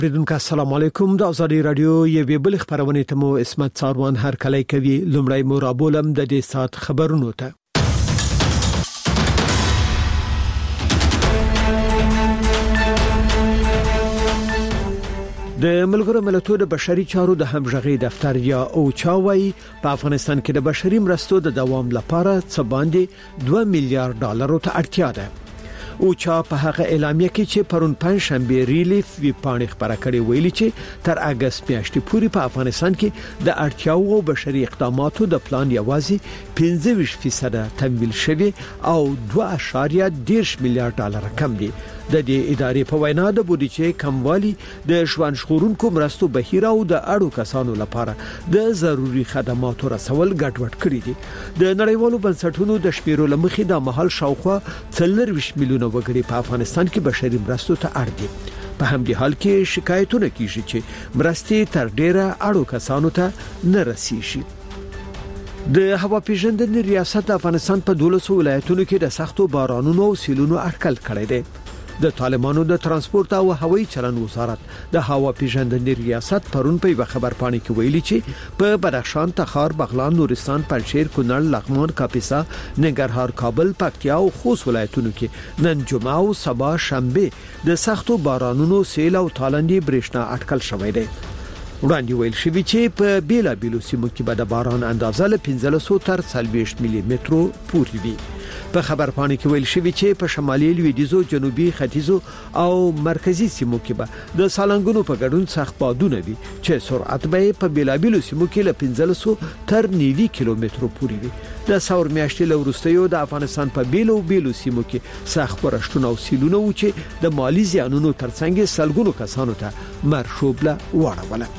پریدونکو السلام علیکم. د ازادي رادیو یوه بل خبرونه ته مو اسمت څاروان هر کله کوي. لمړی مرابولم د دې سات خبرونو ته. د ملګرو ملتونو د بشري چارو د همغږي دفتر یا اوچاوي په افغانستان کې د بشري مرستو د دوام لپاره څه باندې 2 میلیارډ ډالر ته اړتیا ده. اوچا په هغه اعلامیه کې چې پرون پنځشنبه ریلیف وی پاڼې خبره کړې ویلي چې تر اگست میاشتې پورې په افغانستان کې د اړتیاو او بشري اقداماتو د پلان یوازې 25% تمویل شوی او 2.10 میلیارډ ډالر کم دي. د دې ادارې په وینا د بودیجې کموالی د ژوند ژغورونکو مرستو بهیر او د اړو کسانو لپاره د ضروري خدماتو رسول ګډوډ کړی دي. د نړیوالو بنسټونو د شمیرو لمخې د محل شاوخوا 40 میلیونه وګړي په افغانستان کې بشري مرستو ته اړ دي. په همدې حال کې شکایتونه کیږي چې مرستې تر ډیره اړو کسانو ته نه رسیږي. د هوا پیژندنې ریاست د افغانستان په 12 ولایتونو کې د سختو بارانونو او سیلونو اټکل کړی دی. د طالبانو د ترانسپورت او هوایي چلند وزارت د هوا پیژندنې ریاست پرون په خبر پاڼه کې ویلي چې په بدخشان، تخار، بغلان، نورستان، پنجشیر، کونړ، لغمان، کاپیسا، ننګرهار، کابل، پکتیا او خوست ولایتونو کې نن جمعه او سبا شنبه د سختو بارانونو، سیل او تالندې برېښنا اټکل شوی دی. وړاندې ویل شوی چې په بیلا بیلو سیمو کې به د باران اندازه له 1500 تر 40 ملي مترو پورې وي. په خبر پاڼه کې ویل شوی چې په شمالي، لویدیځو، جنوبي، ختیځو او مرکزی سیمو کې به د سالنګونو په ګډون سخت بادونه وي چې سرعت به په بیلا بیلو سیمو کې له 1500 تر 90 کیلومترو پورې وي. د ثور میاشتې لورستیو د افغانستان په بیلو سیمو کې سخت ورښتونه او سیلونه و چې د مالی زیانونو ترڅنګ سلګونو کسانو ته مرشوبله واړوله.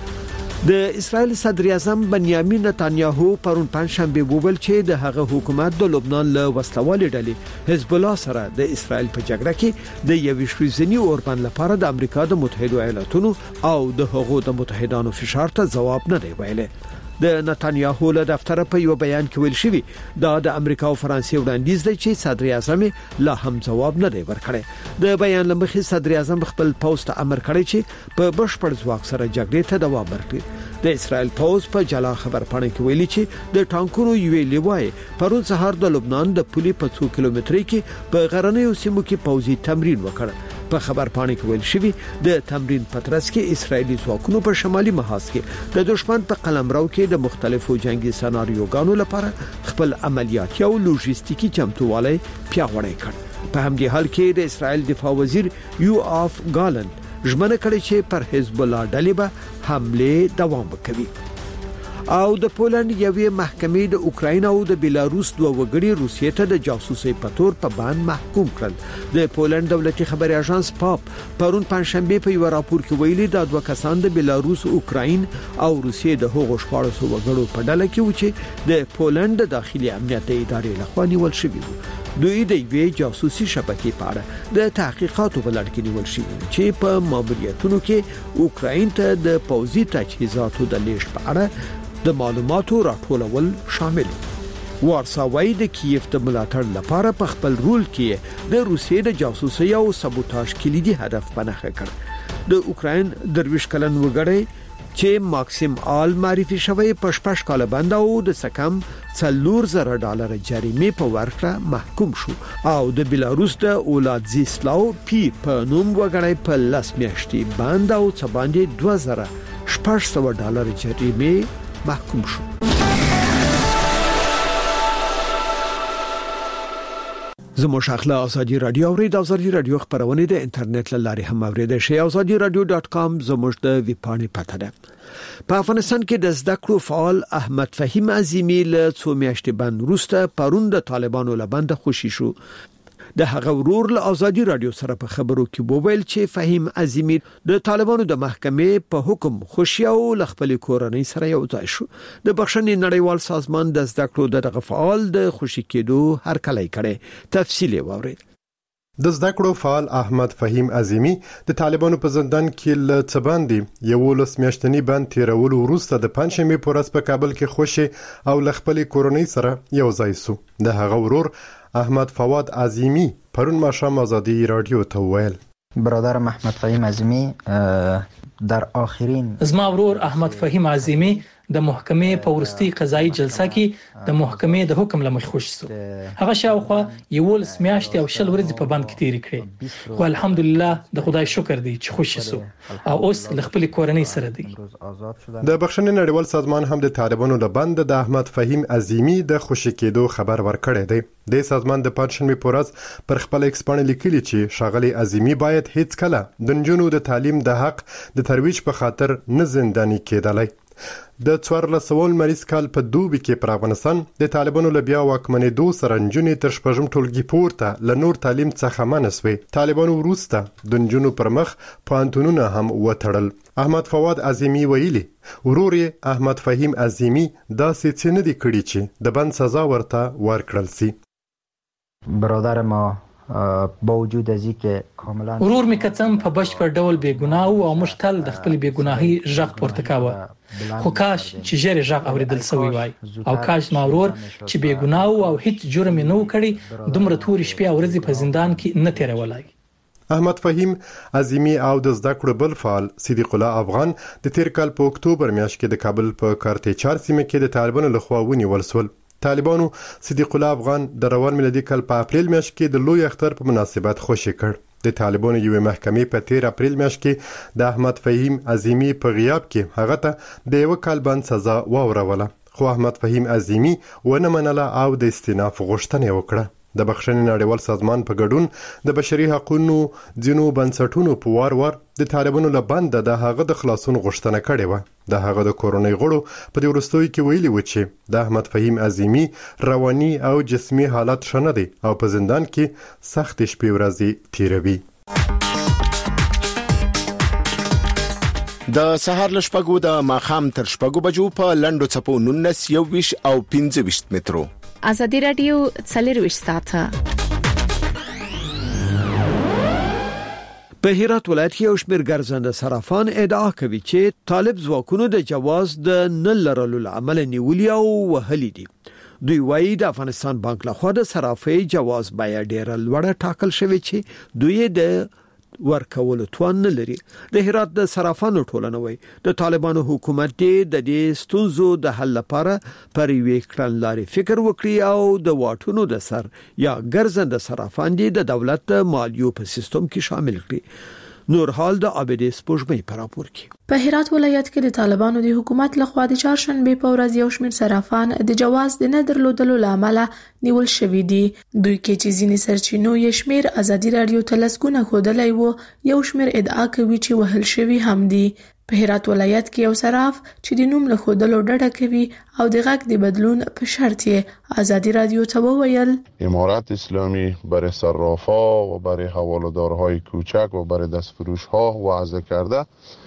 د اسرائیل صدر اعظم بنیامین نتانیاهو پرون پنځشنبه وویل چې د هغه حکومت د لبنان له وسلوالې ډلې حزب الله سره د اسرائیل په جګړه کې د یوې شویزنی اوربند لپاره د امریکا د متحده ایالاتونو او د هغو د متحدانو فشار ته جواب نه دی ویلی. د نتانیاهو له دفتر په یو بیان کې ویل شوی دا د امریکا او فرانسې وړاندیز دی چې صدر اعظم لا هم جواب نه دی ورکړی. د بیان لمخې صدر اعظم خپل پوسټ امر کړی چې په بشپړ ځواک سره جګړې ته دوام ورکړي. د اسرائیل پوز په جلا خبر پاڼه کې ویلي چې د ټانکونو یوې لیوای پرون سهار د لبنان د پولي په 2 کیلومتري کې په غرنیو سیمو کې پوځي تمرین وکړ. په خبر پاڼه کې ویل شوی د تمرین پترس کې اسرائیلي ځواکونو په شمالي محاذ کې د دشمن په قلمرو کې د مختلفو جنگي سناریوګانو لپاره خپل عملیاتي او لوجستیکي چمتووالی پیاوړی کړ. په همدې حال کې د اسرائیل دفاع وزیر یوآف ګالند ژمنه کړې چې پر حزب الله ډلې به حمله دوام وکړي. او د پولند یوې محکمې د اوکراین او د بیلاروس دوه وګړي روسیې ته د جاسوسي په تور په باندې محکوم کړل. د پولند دولتي خبري اژانس پاپ پرون پنځشنبه په یو راپور کې ویلي دا دوه کسان د بیلاروس، اوکراین او روسیې د هغو 1400 وګړو په ډله کې و چې د پولند د داخلي امنیت ادارې لخوا نیول شوی وو. دوی د یوې جاسوسي شبکې په اړه د تحقیقاتو په لړ کې نیول شوی چې په ماموریتونو کې اوکراین ته د پوځي تجهیزاتو د لیږد په اړه د معلوماتو راټولول شامل. وارساوای د کیف د ملاتړ لپاره په خپل رول کې د روسیې د جاسوسي او سبوتاژ کلیدي هدف بنخه کړ. د اوکراین درویش کلن وګړی چې ماکسیم آل معرفي شوی په 6 کال باندې او د سکم $4,000 جریمه په ورکړه محکوم شو او د بیلاروس د اولادزیسلاو پی په نوم وګړی په 10 میاشتې باندې او څه باندې $2,600 جریمه محکوم شو. زموږ شاخله ازادي رادیو او د ازادي رادیو خبرونه د انټرنیټ لارې هم اوریدل شي. azadiradio.com زموږ د ویپاڼې پته ده. په افغانستان کې د زده کړو فعال احمد فهیم عظیمی له 2 میاشتې باندې وروسته پرون د طالبانو لبند خوشی شو. د هغه ورور له ازادي رادیو سره په خبرو کې وویل چې فهیم عظیمی د طالبانو د محکمې په حکم خوشی او خپل کورنۍ سره یو ځای شو. د بخښنې نړیوال سازمان د زده کړو دغه فعال د خوشی کېدو هرکلی کړي. تفصیل واورئ. د زده کړو فعال احمد فهیم عظیمی د طالبانو په زندان کې له څباندې یو لس میاشتنی بند تیرولو وروسته د پنځشنبه په ورځ په کابل کې خوشی او خپل کورنۍ سره یو ځای شو. د هغه ورور احمد فواد عظیمی پرون ماښام ازادي رادیو ته ویل برادرم احمد فهیم عظیمی در آخرین زما ورور احمد فهیم عظیمی د محکمې په ورستي قضایي جلسه کې د محکمې د حکم لمخې خوشی شو. هغه شاوخوا 11 میاشتې او 20 ورځې په بند کې تیرې کړې، خو الحمدلله د خدای شکر دی چې خوشی شو او اوس له خپل کورنۍ سره دی. د بخښنې نړیوال سازمان هم د طالبانو له بند د احمد فهیم عظیمی د خوشی کېدو خبر ورکړی دی. د سازمان د پنځشنبه په ورځ پر خپل ایکس باندې لیکلي چې ښاغلي عظیمی باید هیڅ کله د نجونو د تعلیم د حق د ترویج په خاطر نه زنداني کېدلی. د 1400 مریض کال په دوبي کې پر افغانستان د طالبانو له بیا واکمنېدو سره نجونې تر شپږم ټولګي پورته له نور تعلیم څخه منع شوې. طالبانو وروسته د نجونو پر مخ پوهنتونونه هم وتړل. احمد فواد عظیمی ویلي ورور یې احمد فهیم عظیمی داسې څه نه دي کړي چې د بند سزا ورته ورکړل سي. برادر ما با وجود از اینکه کاملا ورور می کتم په بشپړ ډول بې ګناه او موږ تل د خپل بې ګناهي ژغ پورته کاوه، خو کاش چې ژر ژغ اوریدل سوی وای او کاش ما ورور چې بې ګناه او هیڅ جرم نه وکړي دومره تورې شپې او ورځې په زندان کې نه تیرولای. احمد فهیم عظیمی او د زده کړو بل فعال صدیق الله افغان د تیر کال په اکتوبر میاشت کې د کابل په کارتیچار سیمه کې د طالبانو لخوا ونیول شول. طالبانو صدیق الله افغان د روان میلادي کال په اپریل میاشت کې د لوی اختر په مناسبت خوشی کړ. د طالبانو یوې محکمې په 13 اپریل میاشت کې د احمد فهیم عظیمی په غیاب کې هغه ته د 1 کال بند سزا واوروله، خو احمد فهیم عظیمی ونه منله او د استئناف غوښتنه وکړه. د بخښنې نړیوال سازمان په ګډون د بشري حقوقو ځینو بنسټونو په وار د طالبانو له بند د هغه د خلاصون غوښتنه کړې و. د هغه د کورونی غړو په دې وروستیو کې ویلي و چې د احمد فهیم عظیمی رواني او جسمي حالت ښه نه دی او په زندان کې سخت شپې ورځې تیروي. د سهار له شپږو د ماښام تر شپږو بجو په لنډو څپو 19 21 او 25 مترو. ازادي رادیو 24 ساعته. په هرات ولایت کې یو شمېر ګرځنده صرافان ادعا کوي چې طالب ځواکونو د جواز د نه لرلو لامل نیولي او وهلي دي. دوی وایي د افغانستان بانک لخوا د صرافۍ جواز باید ډیر لوړه ټاکل شوی چې دوی د ورکولو توان نه لري. د هرات د صرافانو ټولنه وایي د طالبانو حکومت د دې ستونزو د حل لپاره پر یوې کړنلارې فکر وکړي او د واټونو د سر یا ګرځنده صرافان د دولت د مالیو په سیستم کې شامل کړي. نور حال د عابدې سپوږمۍ په راپور کې. په هرات ولایت کې د طالبانو د حکومت لخوا د چهارشنبه په ورځ یو شمېر صرافان د جواز د نه درلودلو لامل نیول شوی دي. دوی کې چې ځینې سرچینو یې شمېر ازادي رادیو تلسکونه خودلای وو، یو شمېر ادعا کوي چې وهل شوی هم دي. په هرات ولایت کې یو صراف چې د نوم له خودلو ډډه کوي او د غږ د بدلون په شرط یې ازادي رادیو ته وویل امارت اسلامی برای صرافا و برای حواله‌دارهای کوچک و برای دستفروش‌ها وضع کرده.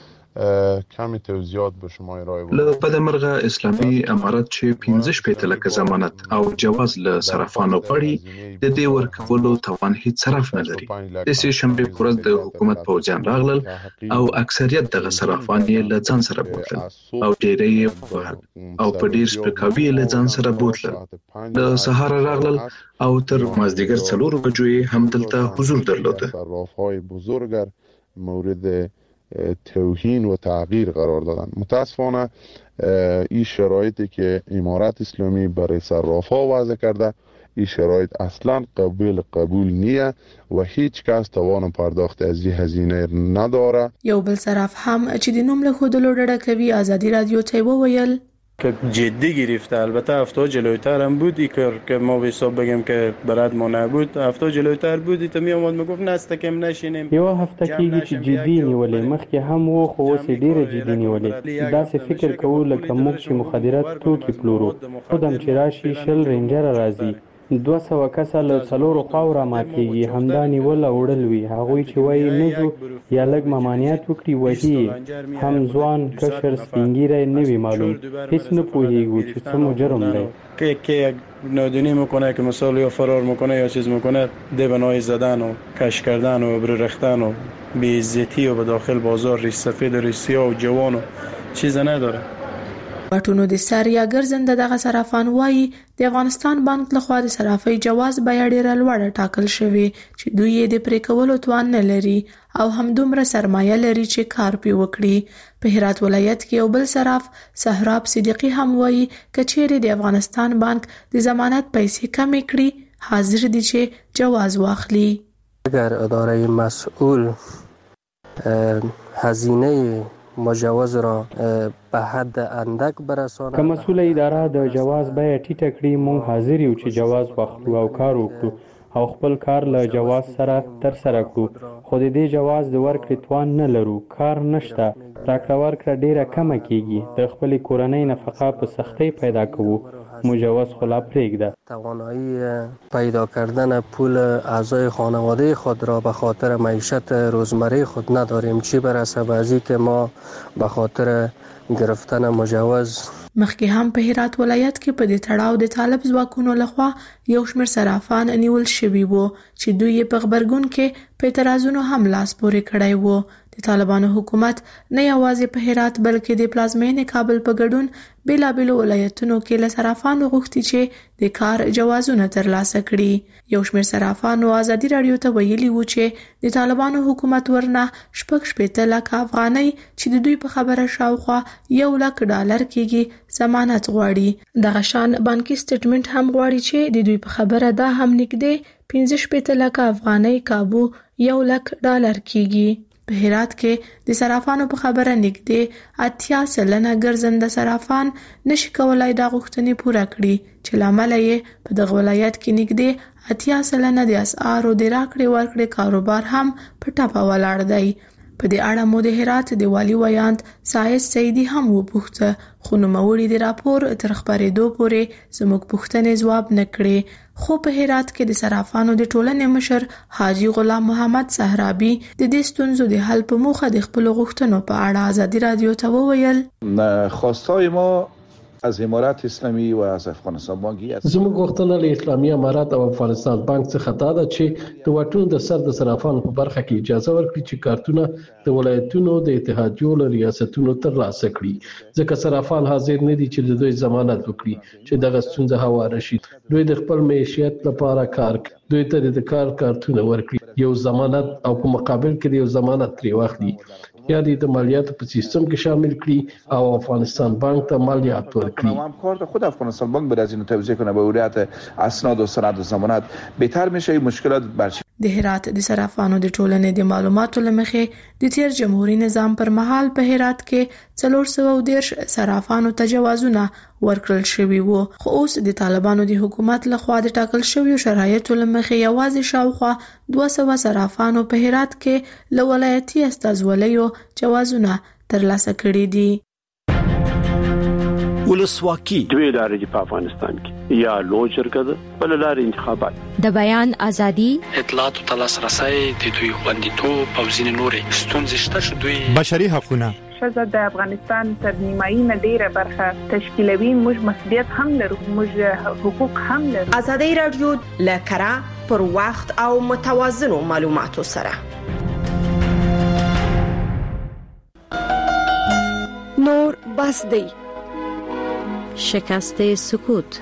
کمی توضیحات به شما ارائه له بدمرغه اسلامي امارت چې 15 لکه ضمانت او جواز له صرافانو غړي د دې ورکولو توان هیڅ صرف نه لري. د سې شنبه پورز د حکومت پوځیان راغلل او اکثریت د صرافان یې له ځان سره بوتل او ډېری او په ډېر سپکاوي له ځان سره بوتل. د سهار راغلل او تر مازدیګر 4 بجو هم دلته حضور درلود. صرافای بزرگ مورد توهین و تغییر قرار دادن. متاسفانه این شرایطی که امارت اسلامی برای صرافا وضع کرده این شرایط اصلا قبول نیه و هیچ کس توان پرداخت از این هزینه نداره. یو بل صراف هم چې د نوم له خودلو ډډه کوي ازادي رادیو ته وویل که جدی گرفته. البته هفته جلویتر هم بود که ما به حساب بگیم که برات ما نبود. هفته جلویتر بود ته می اومد میگفت نست کم نشینیم. یو هفته کېږي چې جدي نیولې مخکې هم وو خو اوس ډیره جدي نیولې. دا څه فکر کوو لکه موږ چې مخدرات توکي پلورو خودم چې راشي شل رینجر راځي 200 کسه له څلورو خواو را ماتېږي همدا نیول او وړل وي. هغوی چې وایي نزو یا لږ ممانعت وکړي وهي هم ځوان کشر سپینګیری نه وي معلوم هیڅ نه پوهیږو چې څه مجرم دی. که نادونی میکنه که مثال یا فرار میکنه یا چیز میکنه دیوانای زدن و کش کردن و ابرو رختن و بی‌عزتی و به داخل بازار ریش سفید و ریش سیاه و جوان و چیز نداره. واټونو د سر یا ګرځنده دغه صرافان وایي د افغانستان بانک لخوا د صرافۍ جواز بیا ډیره لوړه ټاکل شوی چې دوی یې د پرې کولو توان نه لري او همدومره سرمایه لري چې کار پی وکړي. په هرات ولایت کې یو بل صراف سهراب صدیقی هم وایي کچېری د افغانستان بانک د ضمانت پیسې کمې کړي حاضر دي چې جواز واخلي. اگر اداره مسئول هزینه مجوز را به حد اندک برسانه که مسئول اداره د جواز بیه ټیټه کړي مونږ حاضر یو چې جواز واخلو او کار وکړو او خپل کار له جواز سره تر سره کړو خو د دې جواز د ورکړې توان نه لرو کار نشته راکړه ورکړه ډیره کمه کیږي د خپل کورنۍ نفقه په سختۍ پیدا کوو مجوز خلا پرېږده. توانایی پیدا کردن پول اعضای خانواده خود را به خاطر معیشت روزمره خود نداریم چی برسه به ازی که ما به خاطر گرفتن مجوز. مخکې هم په هرات ولایت کې په دې تړاو د طالب ځواکونو لخوا یو شمېر صرافان نیول شوي وو چې دوی په خبرګون کې په اعتراضونو هم لاس پورې کړی وو. د طالبانو حکومت نه یوازې په هرات بلکې د پلازمینې کابل په ګډون بیلابیلو ولایتونو کې له صرافانو غوښتي چې د کار جوازونه ترلاسه کړي. یو شمېر صرافانو ازادي راډیو ته ویلي وو چې د طالبانو حکومت ورنه 6.8 لک افغانۍ چې د دوی په خبره شاوخوا $1 لک کېږي ضمانت غواړي. دغه شان بانکي سټیټمنټ هم غواړي چې د دوی په خبره دا هم نږدې 15 لک افغانۍ کابو $1 لک کېږي. په هرات کې د صرافانو په خبره نږدې 80% ګرځنده صرافان نشي کولای دا غوښتنې پوره کړي چې لامل یې په دغه ولایت کې نږدې 80% د اسعارو د راکړې ورکړې کاروبار هم په ټاپه ولاړ دی. په دې اړه مو د هرات د والي ویاند ساید سیدی هم وپوښته خو نوموړي د راپور تر خبرېدو پورې زموږ پوښتنې ځواب نه کړې. خو په هرات کې د صرافانو د ټولنې مشر حاجی غلام محمد سهرابي د دې ستونزو د حل په موخه د خپل غوښتنو په اړه ازادي راډیو ته وویل خواستای ما از امارات اسلامی و از افغانستان بانک زموږ غوښتنه له اسلامي امارات او افغانستان بانک څخه دا ده چې د واټونو د سر د صرافانو په برخه کې اجازه ورکړي چې کارتونه د ولایتونو د اتحادیو له ریاستونو ترلاسه کړي ځکه صرافان حاضر نه دي چې د دوی ضمانت وکړي چې دغه ستونزه هواره شي. دوی د خپل معیشت لپاره کار کوي دوی ته د کارتونه ورکړي یو ضمانت او په مقابل کې یو ضمانت ترې واخلي یا د مالیاتو په سیستم کې شامل کړي او افغانستان بانک ته مالیات ورکړي. همکار خود افغانستان بانک برای اینو توضیح کنه به وریات اسناد و سند و ضمانت بهتر میشه مشکلات برچ. د هرات د صرافانو د ټولنې د معلوماتو لمخې د تیر جمهوریت نظام پر مهال په هرات کې 410 صرافانو ته جوازونه ورکړل شوي وو خو اوس د طالبانو د حکومت لخوا د ټاکل شویو شرایطو لمخې یوازې شاوخوا 200 صرافانو په هرات کې له ولایتي استازولیو جوازونه ترلاسه کړي دي. ولسواکي دوی لارې په افغانستان کې یا لوی جرګه ده بل لارې انتخابات د بیان ازادي اطلاعات او لاسرسي د دوی خوندیتوب او ځینې نورې ستونزې شته چې دوی بشري حقوقونه شزه د افغانستان تر نیمایي نه ډیره برخه تشکیلوي موږ مسؤلیت هم لرو موږ حقوق هم لرو. ازادي راډیو لکرا پر وخت او متوازنو معلوماتو سره نور بس دی شکست سکوت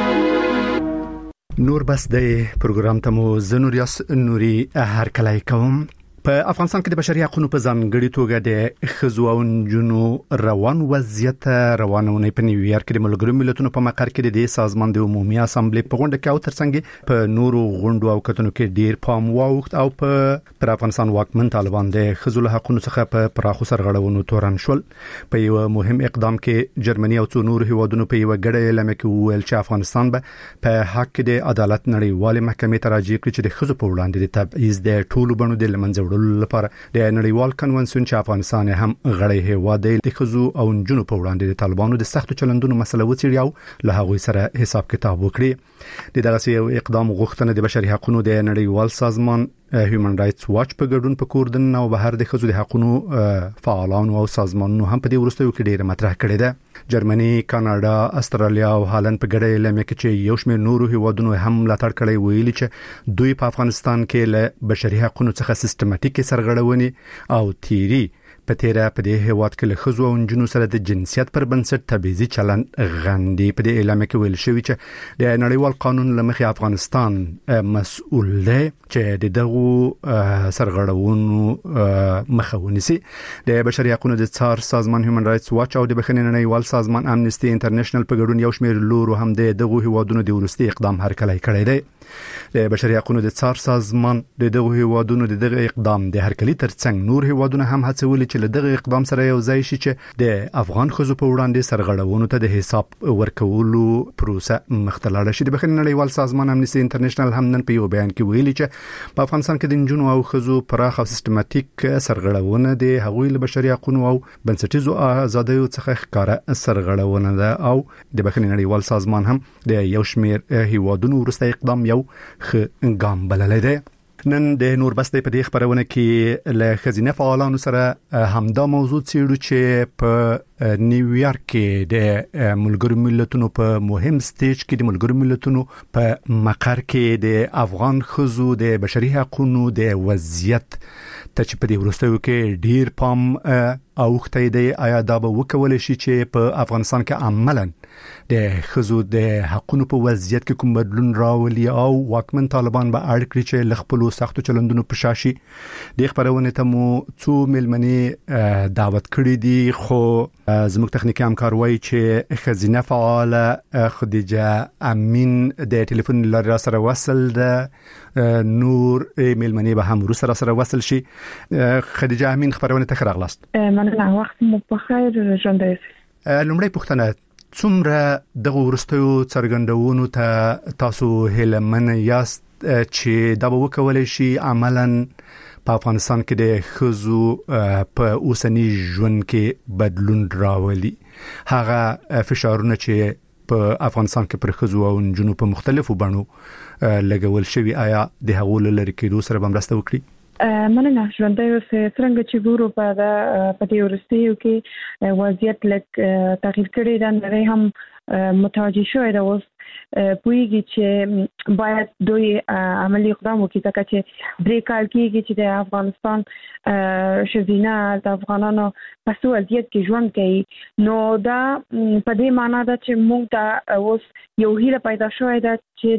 نور بس د پروګرام ته مو زنوریاس نوري هر کله کوم. په افغانستان کې د بشري حقوقو په ځانګړي توګه د ښځو او نجونو روان وضعیت روانونه په نیویارک کې د ملګرو ملتونو په مقر کې د سازمان د عمومي اسامبلې په غونډه کې او ترڅنګ په نورو غونډو او کتنو کې ډیر پام واوښت او په افغانستان واکمن طالبان د ښځو له حقوقو څخه په پراخو سرغړونو تورن شول. په یو مهم اقدام کې جرمني او څو نورو هیوادونو په یو غړې اعلان کې وویل چې افغانستان به په حق د عدالت نړیوال محکمې ته راځي چې د ښځو په وړاندې د تبعیض د ټولو بڼو د لمنځه لپاره د نړیوال کنونسیون چې افغانستان هم غړی هیواد دی د ښځو او نجونو په وړاندې د طالبانو د سختو چلندونو مسله وڅېړي او له هغوی سره حساب کتاب وکړي. د دغه یو اقدام غوښتنه د بشري حقوقو د نړیوال سازمان هیومن رائټس واچ په ګډون په کوردن او بهر د ښځو د حقوقو فعالانو او سازمانونو هم په دې وروستیو کې ډیره مطرح کړې ده. جرمني، کاناډا، استرالیا او هالند په ګډه اعلان کې چې یو شمېر نورو هیوادونو هم ملاتړ کړی ویلي چې دوی په افغانستان کې له بشري حقوقو څخه سیستماتیک سرغړونې او تیری په تیره په دې هیواد کې له ښځو او نجونو سره د جنسیت پر بنسټ تبعیضي چلند غندي. په دې اعلامیه کې ویل شوی چې د نړیوال قانون له مخې افغانستان مسؤل دی چې دغه سرغړونو مخه ونیسي. د بشري حقوقو د څار سازمان هیومن رائټس واچ او د بخښنې نړیوال سازمان امنيستي انټرنیشنل په ګډون یو شمېر لورو هم دغه هیوادونو د ورستي اقدام هرکلی کړی دی. د بشري حقوقو د څار سازمان دغه هیوادونو دغه اقدام د هرکلی ترڅنګ نور هیوادونه هم هڅولي چې دغه اقدام سره یو ځای شي چې د افغان ښځو په وړاندې سرغړونو ته د حساب ورکولو پروسه مختلله شي. د بخښنې نړیوال سازمان امنيستي انټرنیشنل هم نن په یو بیان کې ویلي چې په افغانستان کې د نجونو او ښځو پراخ او سیستماتیک سرغړونه د هغوی له بشري حقوقو او بنسټیزو آزادیو څخه ښکاره سرغړونه ده او د بخښنې نړیوال سازمان هم د یو شمېر هیوادونو وروسته اقدام یو ګام بللی دی. نن د نور بس په دې خبرونه کې له خزینه فعالانو سره همدا موضوع څېړو چې په نیویارک کې د ملګرو ملتونو په مهم سټیج کې د ملګرو ملتونو په مقر کې د افغان ښځو د بشري حقوقو د وضعیت ته چې په دې وروستیو کې ډیر پام اوخته دی. آیا دا به وکول شي چې په افغانستان کې عملاً د ښځو د حقوقو په وضعیت کې کوم بدلون راولي او واکمن طالبان به اړ کړي چې له خپل سختو چلندونو په شاشي. د خبرونه ته مو څو ملمنې دعوت کړي دي خو زموږ تخنیکی همکار وایي چې خزینه فعاله خدیجه امین د ټلیفون لاره سره وصل ده. نور ملمنې به هم روسره سره وصل شي. خدیجه امین خبرونه ته راغلاست. مننه، وخت مو په خیر ژوند. لومړی پوښتنه، څومره دغه ورستیو څرګندونو ته تاسو هیلمن یاست چې دا به وکولای شي عملاً په افغانستان کې د ښځو په اوسنی ژوند کې بدلون راولي؟ هغه فشارونه چې په افغانستان کې پر ښځو او نجونو په مختلفو بڼو لګول شوی، آیا د هغو لری کېدو سره به مرسته وکړي؟ مننه ژوندۍ اوسه. څنګه چې ګورو په دې ورستیو کې وضعیت لږ تغییر کړی دی، نړۍ هم متوجه شوې ده اوس پوهیږي چې باید دوی عملی اقدام وکړي، ځکه چې درې کال کېږي چې د افغانستان ښځینه د افغانانو په څه وضعیت کې ژوند کوي. نو دا په دې معنا ده چې موږ ته اوس یو هیله پیدا شوې ده چې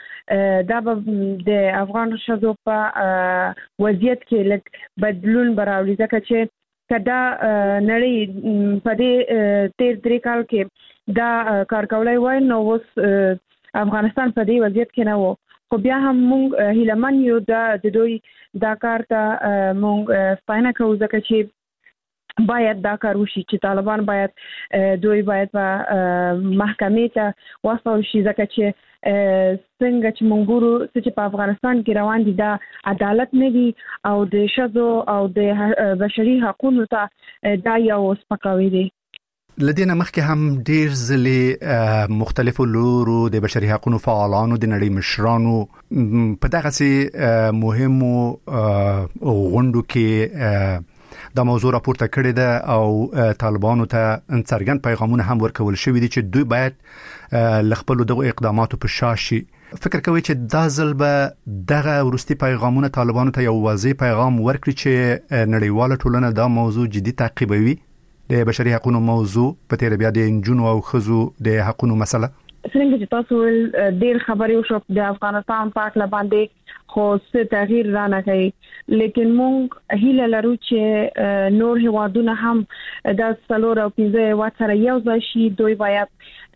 دا به د افغان ښځو په وضعیت کې لږ بدلون براوړي، ځکه چې کدا نړۍ په دې تیر درې کال کې دا کار کولای وای نو اوس افغانستان په دې وضعیت کې نه وو. خو بیا هم موږ هیلمن یو د دوی دا کار ته موږ ستاینه کوو، ځکه چې باید دا کار وشي چې طالبان باید دوی باید په محکمې ته واستول شي، ځکه چې څنګه چې موږ ګورو چې په افغانستان کې روان دي دا عدالت نه دی او د ښځو او د بشري حقوقو ته دا یو سپکاوی دی. لدينا مخکې هم ډیر ځلې مختلفو لورو د بشري حقوقو فعالانو د نړۍ مشرانو په دغه سي مهمو غونډو کې دا موضوع راپورته کړې ده او طالبانو ته څرګند پیغامونه هم ورکول شوی دي چې دوی باید لخپل دغه اقداماتو په شاشي. فکر کوي چې دا ځل به دغه ورستي پیغامونه طالبانو ته یو واضح پیغام ورکړي چې نړیواله ټولنه دا موضوع جدي تعقیبوي؟ د بشري حقوقو موضوع په تیر بیا د انجونو او خزو د حقوقو مسله څنګه چې تاسو ډیر خبرې وشو د افغانستان په اړه باندې خو څه تغییر را نه کوي، لیکن موږ هیله لرو چې نور هیوادونه هم د څلور او پنځه هیواد سره یو ځای شي. دوی باید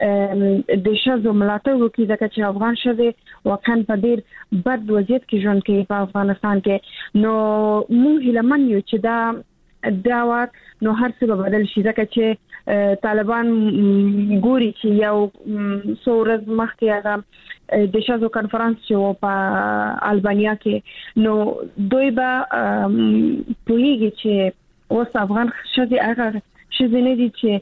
د ښځو ملاتړ وکړي، ځکه چې افغان ښځې واقعا په ډیر بد وضعیت کې ژوند کوي په افغانستان کې. نو موږ هیله من یو چې دا وخت نو هر څه به بدل شي، ځکه چې طالبان ګوري چې یو څورز مخکې هغه د شازو کانفرنس چې په البانیا کې نو دوی به پوهیږي چې اوس افغان ښځې هغه ښځې نه دي چې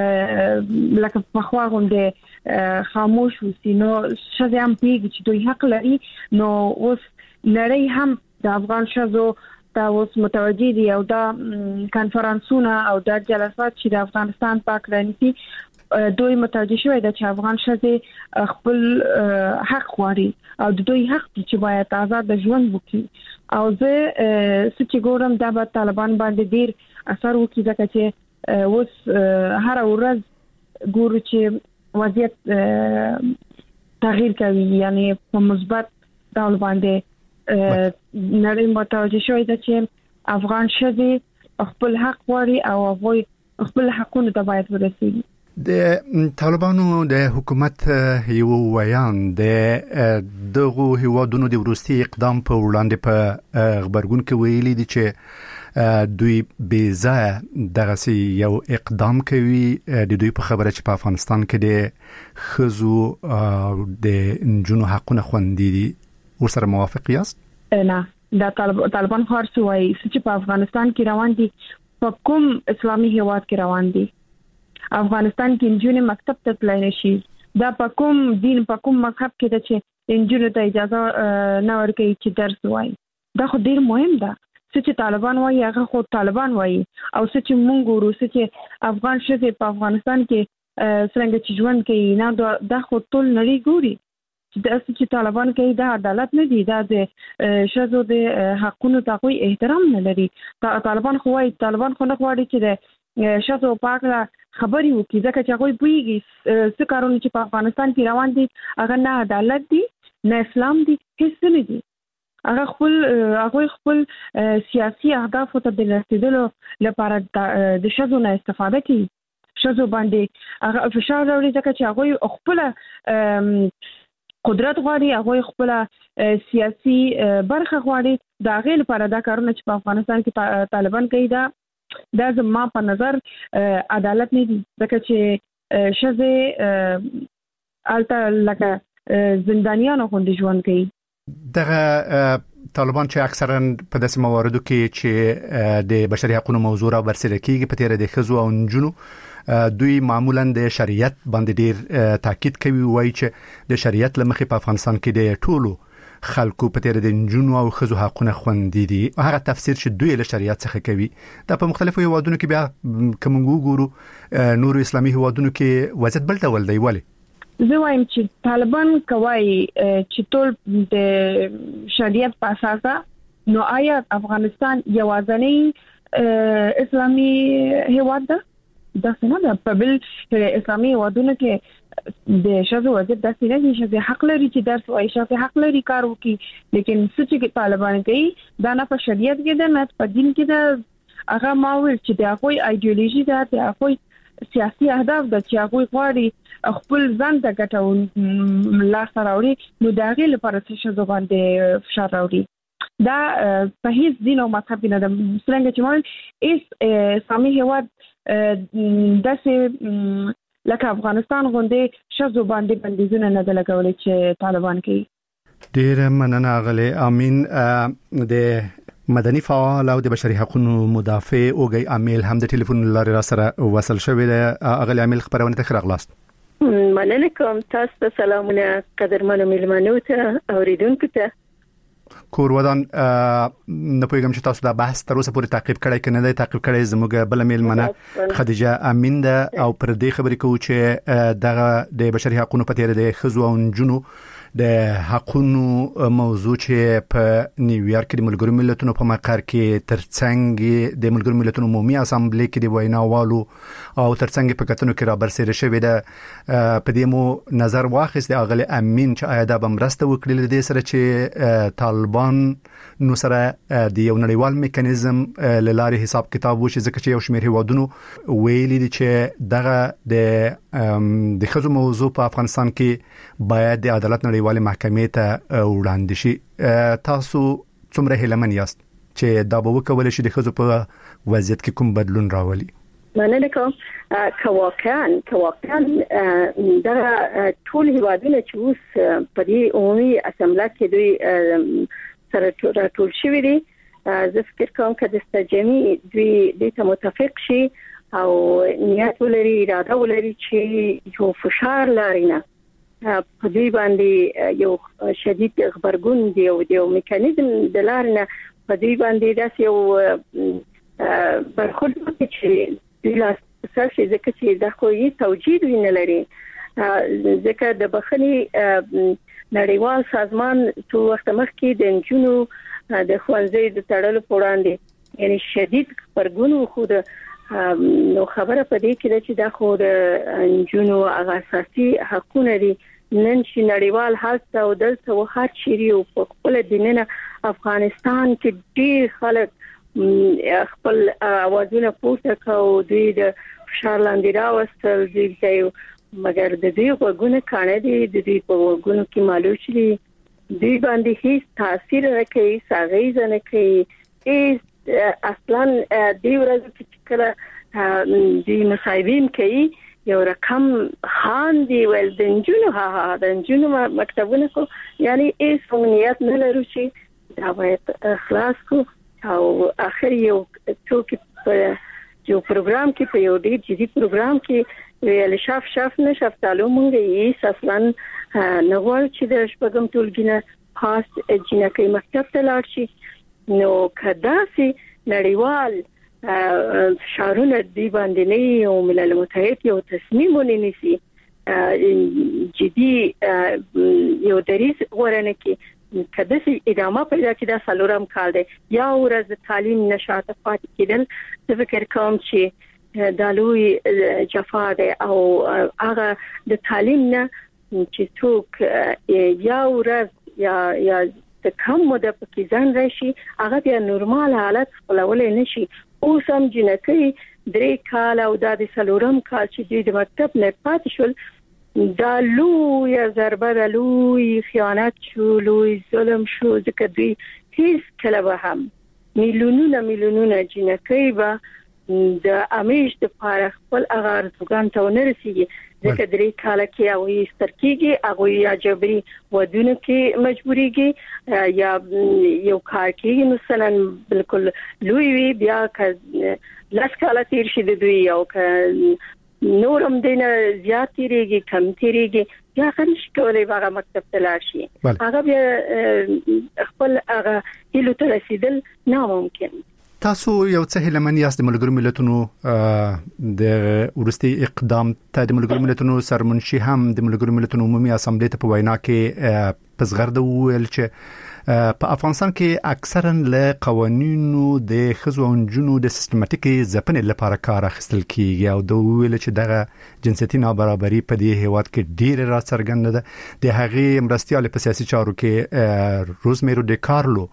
لکه په خوا غونډه خاموش وسی. نو ښځې هم پوهیږي چې دوی حق لري. نو اوس نړۍ هم د افغان ښځو دا اوس متوجي دي او دا کانفرنسونه او دا جلسات چې د افغانستان پاک رانیسي دوی متوجي شوی د چې افغان ښځې خپل حق غواړي او دوی حق دي چې باید آزاد ژوند وکړي. او زه چې ګورم دا به طالبان باندې ډیر اثر وکړي ځکه چې اوس هر ورځ ګورو چې وضعیت تغییر کوي یعنی په مثبت ډول باندې نړۍ متوجه شوې ده چې افغان ښځې خپل حق غواړي او هغوی خپل حقونه ته باید ورسیږي. د طالبانو د حکومت یو ویان د دغه هیوادونو د وروستي اقدام په وړاندې په خبرګون کې ویلي دي چې دوی بې ځایه دغه یو اقدام کوي د دوی په خبره چې په افغانستان کې د ښځو د نجونو حقونه خوندي دي. ورسره موافق یاست؟ نه، دا طالبان خارڅ وایي چې په افغانستان کې روان دي په کوم اسلامي هیواد کې روان دي. افغانستان کې نجونې مکتب ته تللی نشي. دا په کوم دین په کوم مذهب کې ده چې نجونو ته اجازه نه ورکوي چې درس وایي. دا خو ډیر مهم ده. چې طالبان وایي هغه خو طالبان وایي او چې موږ ورو چې افغان ښځې په افغانستان کې څنګه چې ژوند کوي نه دا خو ټول نړۍ ګوري. دا چې طالبان کوي دا عدالت نه دی. دا د ښځو د حقونو ته کوئی احترام نه لري. طالبان خو وایي طالبان خو نه غواړي چې د ښځو په اړه خبرې وکړي ځکه چې هغوی پوهیږي څه کارونه چې په افغانستان کې روان دي هغه نه عدالت دي نه اسلام دي هیڅ نه دي. هغه خپل سیاسي اهداف ته د رسیدلو لپاره د ښځو نه استفاده کوي. ښځو باندې هغه فشار راوړي ځکه چې هغوی خپل قدرت غواړي هغوی خپل سیاسي برخه غواړي. د هغې لپاره دا کارونه چې په افغانستان کې طالبان کوي دا زما په نظر عدالت نه دي ځکه چې ښځې هلته لکه زندانیانو غوندې ژوند کوي. دغه طالبان چې اکثرا په داسې مواردو کې چې د بشري حقوقو موضوع را برسېره کیږي په تیر د ښځو او نجونو دوی معمولا د شریعت باندې ډیر تاکید کوي وایي چې د شریعت لمخې په افغانستان کې د ټولو خلکو په تیر د نجونو او ښځو حقونه خوندي دي. هغه تفسیر چې دوی له شریعت څخه کوي دا په مختلفو هیوادونو کې بیا کوم وګورو نور اسلامي هیوادونو کې وضعیت بل ډول دی. ولې زه وایم چې طالبان کوي چې ټول د شریعت په اساس نو آیا افغانستان یوازینی اسلامي هیواد ده؟ دا څنګه ده؟ په بل اسلامي هیوادونو کې د ښځو وضعیت داسې نه دي. ښځې حق لري چې درس وایي، ښځې حق لري کار وکړي، لیکن څه چې طالبان کوي دا نه په شریعت کې ده نه په دین کې ده. هغه ما ویل چې د هغوی ایډیولوژي ده، د هغوی سیاسي اهداف ده چې هغوی غواړي خپل ځان ته ګټه لاسته راوړي نو د هغې لپاره څه ښځو باندې فشار راوړي. دا په هیڅ دین او مذهب کې نه ده. څرنګه چې ما هیڅ اسلامي هیواد داسې لکه افغانستان غوندې ښځو باندې بندیزونه نه ده لګولي چې طالبان کوي. ډېر مننه اغلې امین. د مدني فعال او د بشري حقوقو مدافع اوګي امیل هم د ټلیفون لارې را سره وصل شوې ده. اغلې امیل خبرونه ته راغلاست. مننه کوم. تاسو ته سلامونه قدرمنو ملمنو ته اوریدونکو ته. کورودان نه پوهیږم چې تاسو دا بحث تر اوسه پورې تعقیب کړئ کنه دی تعقیب کړئ. زموږ بل میلمنه خدیجه امین ده او پر دې خبرې کوو چې دغه د بشري حقوقو په تیر د ښځو او نجونو د حقوقو موضوع چې په نیویارک کې د ملګرو ملتونو په مقر کې ترڅنګ د ملګرو ملتونو عمومي اسامبلې کې د ویناوالو او ترڅنګ په کتنو کې را برسېره شوې ده. په دې مو نظر واخیست اغلی امین چې آیا دا بمرسته وکړي د دې سره چې طالبان نو سره د یو نړیوال میکانیزم لاره حساب کتاب وشي ځکه چې یو شمېر هیوادونو ویلي دي چې دغه د ښځو موضوع په افغانستان کې باید د عدالت نړیوالې محکمې ته وړاندې شي. تاسو څومره هیلمن یاست چې دا به وکولای شي د ښځو په وضعیت کې کوم بدلون راولي؟ مننه کوم. واقعا دا ټول هیوادونه چې اوس په دې عمومي اسامبله کې دوی سره ټول شوي دي زه فکر کوم چې د استجامي دوی د متفق شي او نیت ولري اراده ولري چې یو فشار لري نه په دې باندې یو شدید خبرګون دی او یو میکانیزم د لارنه په دې باندې داس یو برخورد چې د لاس سره ځکه چې د خوې توجید ویني لري ځکه د بخني نړیوال سازمان څو وخت مخکې د انجونو د خوانځي د تړلو وړاندې یعنی شدید خبرګون خو د نو خبره پدې کې چې دا خو د جنو اساسي حقونه دي نن چې نړیوال حالت او دلته وخت شری او خپل دینه افغانستان کې ډیر خلک خپل اوازونه پورته کوي دوی د فشار لاندې راوستل دي مګر د دې وګونه کانه دي د دې په وګونو کې معلوم شي دوی باندې هیڅ تاثیر نه کوي ساغیز نه کوي اصلا دی ورځ چې کله دی مصايبین کوي یو رقم خان دی ول دنجونو مکتبونه کو یعنی ایس نیت نه لرو چې دا باید خلاص کو او اخر یو څوک په یو پروګرام کې په یو ډیر جدي پروګرام کې ویل شاف نه شفتالو مونږ یې اصلا نغول چې د شپږم ټولګینه خاص جنکې مکتب ته لاړ شي نو کداسي نړیوال شارونه دی باندې نه او ملل متحد یو تصمیم ونیسي جدي یو دریس ورنه کې کداسي ادامه پیدا کړي دا سلورم کال دی یا ورځ تعلیم نشاط پات کېدل د فکر کوم چې دالوی جفا ده او هغه د تعلیم نه چې څوک یا ورځ یا د کوم مده په ځان راشي هغه بیا نورمال حالت خپلولې نشي اوس هم جنکې 3 کال او د سلورم کال چې د مکتب نه پاتې شول دا لوی ضربه د لوی خیانت شو لوی ظلم شو ځکه دوی هیڅ کله به هم میلیونونه جنکې به د امیش د پاره خپل اغار ځوګان ته ونرسیږي ځکه 3 کال کې او یې سترکیږي هغه یا جبري ودونه کې مجبوريږي یا یو کار کې مثلا بالکل لوی وی بیا ک لاس کال تیر شي د دوی او ک نورم دینه زیات تیریږي کم تیریږي یا خنش کولای هغه مکتب ته لاړ شي هغه بیا خپل هغه هلو ته رسیدل ناممکن تاسو یو څه هلمن یاست د ملګرو ملتونو د ورستي اقدام ته د ملګرو ملتونو سرمنشي هم د ملګرو ملتونو عمومي اسامبلې ته په وینا کې پزغرد ویل چې په افغانستان کې اکثرا له قوانینو د خزو او جنو د سیستماتیکي ځپنې لپاره کار اخیستل کیږي او د ویل چې دغه جنسيتي نابرابري په دې هیواد کې ډیر را څرګنده ده د هغې مرستيال په سیاسي چارو کې روزمیرو ډی کارلو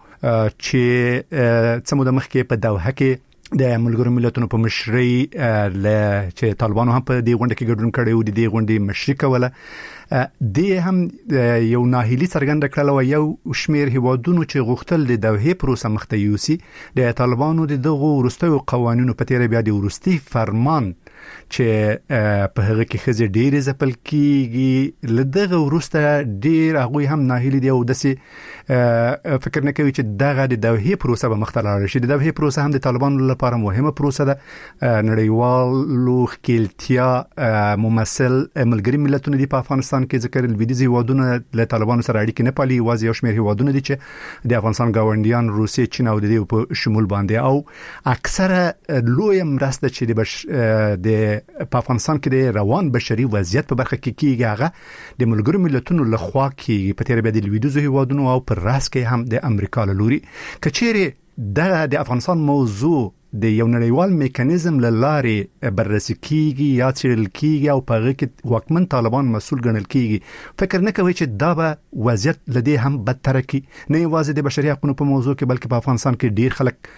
چې څه موده مخکې په دوحه کې د ملګرو ملتونو په مشرۍ چې طالبانو هم په دې غونډه کې ګډون کړی و د دې غونډې مشري کوله د هم یو ناهیلي څرګنده کړل او یو شمیر هیوادونو چې غوښتل د دوحه پروسه مخته یوسي د طالبانو د دغه ورستیو قوانینو په تیر بیا د ورستي فرمان چې په هغه کې خزه ډیر ځپل کیږي لدغه ورسته ډیر هغه هم ناهیلي دی او دسي فکر نه کوي چې دغه د دوحه پروسه به مخته لاړ شي د دوحه پروسه هم د طالبانو لپاره مهمه پروسه ده نړیوالو خپلتیا ممثل ملګری ملتونه دی په افغانستان کې ذکر الویدیزي هیوادونه له طالبانو سره اړیکې نه پالي واځي یو شمېر هیوادونه دي چې د افغانستان ګاونډیان روسیې چین او د دې په شمول باندې او اکثره لوی مرسته چې د په افغانستان کې د روان بشري وضعیت په برخه کې کیږي هغه د ملګرو ملتونو لخوا کې په تیر بیا د الویدیزي هیوادونو او پر راس کې هم د امریکا له لوري کچېره د افغانستان موضوع د یو نړیوال میکانیزم لاره بررسي کیږي یا څېړل کیږي او په هغه کې واکمن طالبان مسؤل ګڼل کیږي فکر نه کوي چې دا به وضعیت لدی هم بدتر کی نه یوازې د بشري حقوقو په موضوع کې بلکې په افغانستان کې ډیر خلک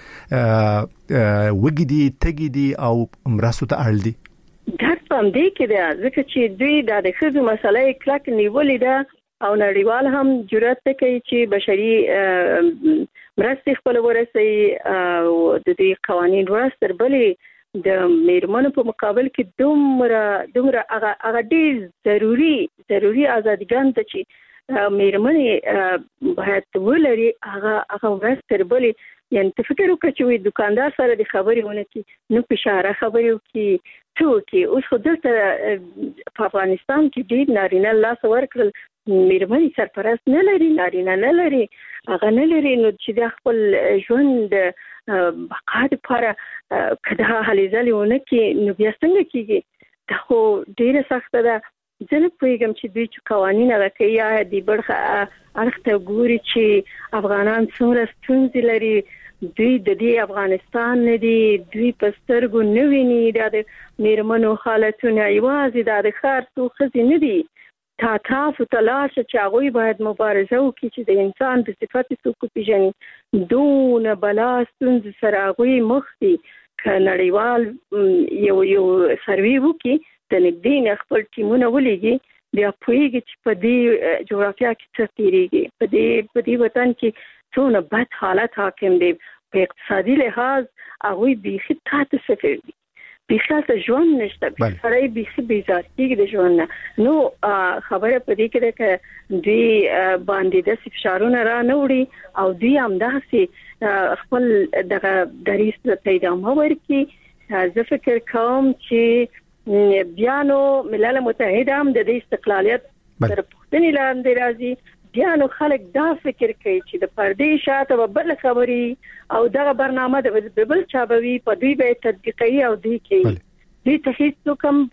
وګړي تګي او مرستو ته اړ دي دا هم دی کې ځکه چې دوی د خزو مسلې کلک نیولې ده او نړیوال هم جرأت کوي چې بشري مرستې خپل ورسي او د دې قوانين ورسره بلې د میرمنو په مقابل کې دومره هغه ډیر ضروري ازادګان ته چې میرمنې باید ولري هغه ورسره بلې یعنی فکر وکړئ چې دکاندار سره د خبرې ونه کې نو اشاره خبرې وکړي څوک اوس خو دلته په افغانستان کې ډیر نارینه لاس ورکړل میرمنې سرپرست نه لري نارینه نه لري هغه نه لري نو چې د خپل ژوند بقا لپاره کله هلې ځلې ونه کې نو بیا څنګه کېږي دا خو ډیره سخته ده زه نه پوهېږم چې دوی چې قوانین هغه کوي یا د برخه اړخ ته ګوري چې افغانان څومره ستونزې لري دوی د دې افغانستان نه دي، دوی په سترګو نه ویني د میرمنو حالتونه، یوازې د خارتو خزي نه دي. تاسو تلاش چې هغه باید مبارزه وکړي چې د انسان په صفت څوک پیژني، دون بلاستون سره هغه مخکي نړیوال یو سروي وکړي د نګدین خپل ټیمونه ولېږي، بیا پوهیږي چې په دې جغرافیا کې څه تیریږي، په دې وطن کې څونه بد حالت حاکم دی. په اقتصادي لحاظ هغه بیخي تحت صفر دي، بیخي ژوند نشته، سړی بیخي بیزار کېږي د ژوند نه. نو خبره په دې کې ده چې دوی باندې د فشارونه را نه وړي او دوی همداسې خپل دغه دریس ته ادامه ورکړي. زه فکر کوم چې بیا نو ملل متحده هم د دې استقلالیت تر پوښتنې لاندې راځي. بیا نو خلک دا فکر کوي چې د پردې شاته بل خبري او دغه برنامه د بل چا به په دوی به تطبیقي او دوی کې دوی ته هیڅ کوم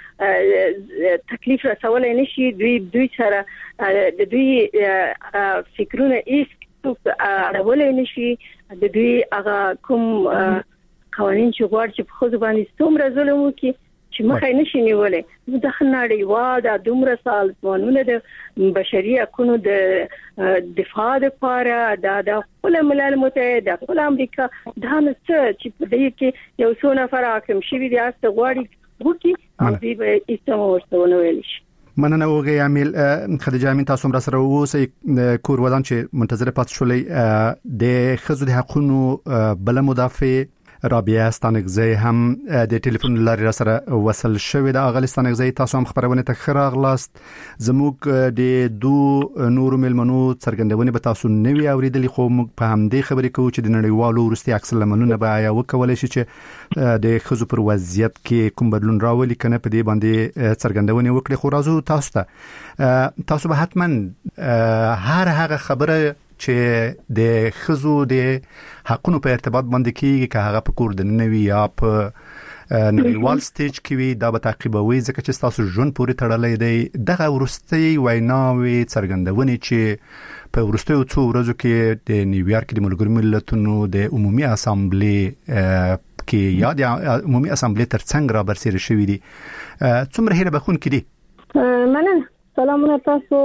په تکلیف رسول نشي. دوی سره د دوی فکرونه هیڅ اړول نشي. د دوی هغه کوم قوانين چې غواړي چې په خو باندې څومره ظلم وکړي چې مخه نشي نیولای. نو د خناړیوال د دومره سازمانونو د بشري حقوقو د دفاع لپاره د خپل ملل متحد، د خپل امریکا دا نه چې په دې کې یو څو نفر حاکم شوي دي است غواړي وکي او دې به استمو ورسونه ویل شي. مننه وګي عامل خدیجه امین، تاسو هم را سره اوسئ. کور ودان چې منتظر پات شولې د خزو د حقوقو بل مدافع رابعه ستانګزی هم د ټلیفون لارې را سره وصل شوې ده. اغلی ستانګزی، تاسو هم خبرونه ته ښه راغلاست. زموږ د دو نورو ملمنو څرګندونې به تاسو نوي اوریدلې، خو موږ په همدې خبرې کوو چې د نړیوالو وروستي عکس العملونه به آیا وکولی شي چې د ښځو پر وضعیت کې کوم بدلون راولي که نه، په دې باندې څرګندونې وکړي. خو راځو تاسو به حتما هر هغه خبره چې د خزو د حقونو په ارتباط باندې کیږي که هغه په کور د نوي یا په نړیوال سټیج کې وي، دا به تعقیبوي ځکه چې تاسو ژوند پورې تړلی دی. دغه وروستي ویناوي څرګندونې چې په وروستیو څو ورځو کې د نیویارک د ملګرو ملتونو د عمومي اسامبلې کې یا د عمومي اسامبلې ترڅنګ را برسېره شوي دي، څومره هیله بخونکي دي؟ مننه. سلامونه تاسو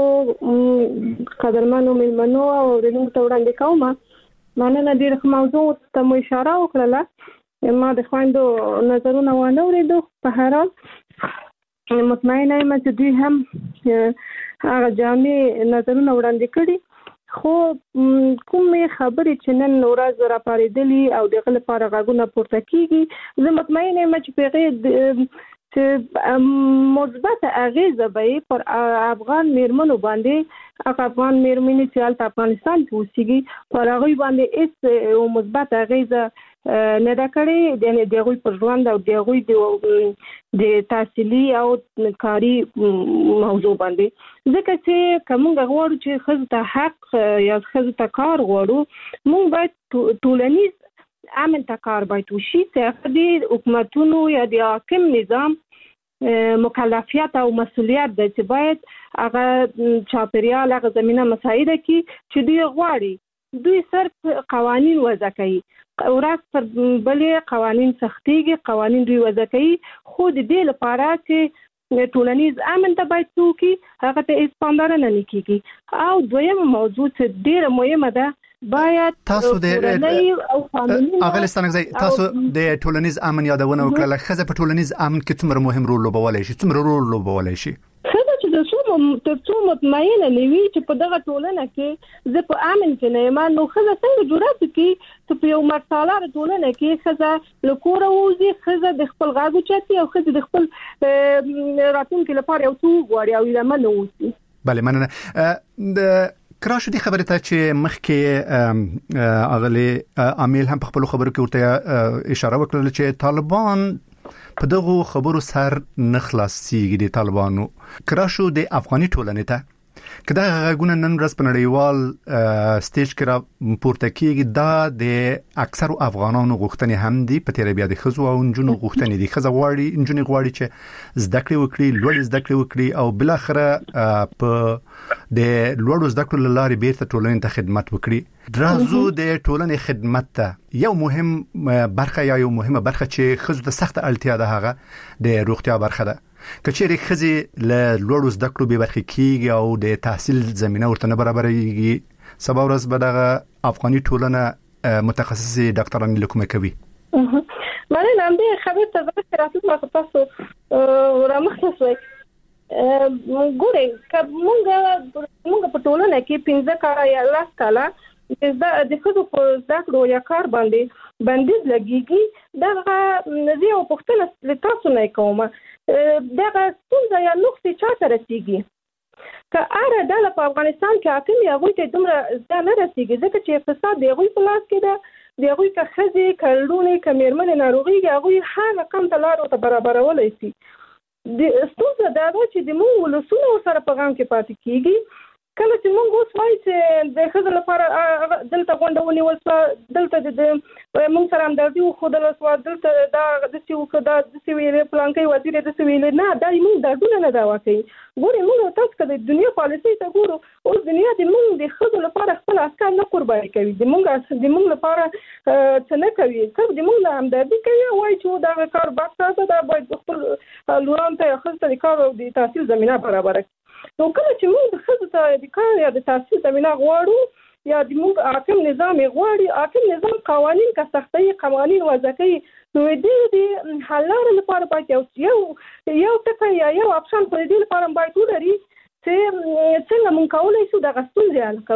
قدرمنو ملمنو او ورنونکو ته وړاندې کوم. مننه ډېر موضوع ته مو اشاره وکړه. ما د خويندو نظرونه ونه اوریدو. په هر حال مطمئنه یم چې دوی هم هغه جامع نظرونه وړاندې کړي، خو کومې خبرې چې نن ورځ را پارېدلې او دغه لپاره غږونه پورته کیږي، زه مطمئنه یم چې په چې مثبت اغیزه به پر افغان میرمنو باندې، افغان میرمنې چې حالت افغانستان کې اوسېږي پر هغه باندې هیڅ مثبت اغیزه نه دا کړې، یعنی دغه پر ژوند او دغه د تحصیلي او کاری موضوع باندې. ځکه چې کومه غواړو چې خزو ته حق یا خزو ته کار غواړو، موږ باید ټولنیز امن ته کار باید وشي چې د حکومتونو یا د حاکم نظام مکلفیت او مسؤلیت ده چې باید هغه چاپیریال هغه زمینه مساعده کی چې دوی غواړي، دوی صرف قوانین وضع کوي، ورځ پر بلې قوانین سختيږي، قوانین دوی وضع کوي، خو د دې لپاره چې ټولنیز امن ته باید توکي هغه ته اسپاندارنه نه کیږي. او دویمه موضوع چې ډیره مهمه ده، باید تاسو د اغلستانګزی تاسو د ټولنیز امن یادونه وکړه. خزه په ټولنیز امن کې څومره مهم رول لوبولای شي؟ خزه چې د څو مطمئنه نوي چې په دغه ټولنه کې زه په امن کې نه یم، نو خزه څنګه جوړه کی چې په یو مرسالار ټولنه کې خزه لکوره وځي، خزه د خپل غاګو چتي او خزه د خپل راتلونکي لپاره یو څو غواړي او لمنه وځي. بله مننه. کراشه دي خبره ته چې مخکې اغلی عامل هم په خپل خبرو کې ورته اشاره وکړه چې طالبان په دغه خبرو سر نخلاصيږي. د طالبانو کراشه د افغاني ټولنې ته کدا غږونه نن ورځ په نړیوال سټیج کې را پورته کیږي دا د اکثر افغانانو غوښتنې هم دي په تیر بیا د خزو او نجونو غوښتنې دي خزه غواړي نجونې غواړي چې زده کړې وکړي لوړ زده کړې وکړي او بل اخره په د لوړ زده کړو لارې بیرته ټولنې ته خدمت وکړي درازو د ټولنې خدمت ته یو مهم برخه یا یو مهمه برخه چې خزو ته سخت اړتیا ده هغه د روغتیا برخه ده کچېرې خزي له لوړو زده کړو به برخه کیږي او د تحصیل زمينه ورته نه برابرېږي سبا ورځ به د افغاني ټولنه متخصصي ډاکټران لیکوم کوي معنی نام دې خبر ته ذکر راځي ما تاسو رامخصوي ګورې موږ په ټولنه کې 15 کاله یا 10 کاله د خزو په زده کړو یا کار باندې بندیز لګیږي دا زه او پښتنه تاسو نه کوم دا څنګه یا نقطې چا ته رسیږي که اړه د په افغانستان کې حاکم یا غوي ته دومره ځان نه رسیږي ځکه چې اقتصاد دی غوي په لاس کې ده دی غوي که خزي کلونه کمرمن ناروغي غوي هغه کم تلارو ته برابرولای شي د ستونزه دا ده چې د موږ ولسونو سره په غام کې پاتې کیږي کله چې موږ اوس وایي چې د خزل لپاره دلته غونډونی وسه دلته د موږ سره همدردي خو د لسوا دلته دا د سیو کدا د سیویل پلانکي وزیر د سیویل نه دا موږ دردونه نه دا واکي ګوري موږ تاسو کده د دنیا پالیسي ته ګورو اوس دنیا د موږ د خزل لپاره خپل عسكر نه قرباني کوي د موږ لپاره څه نه کوي څه د موږ همدردي کوي وایي چې دا کار باسه دا باید خپل لوران ته خزل د کار او د تحصیل زمينه برابر نو کله چې موږ د خزو ته د کار یا د تحصیل زمينه غواړو یا د موږ حاکم نظام غواړي حاکم نظام قوانين کا سختي قوانين وضع کوي نو د حل لپاره باید یو ټکی یا یو اپشن په دې لپاره باید ولري چې څنګه مونږ کولای شو د غسل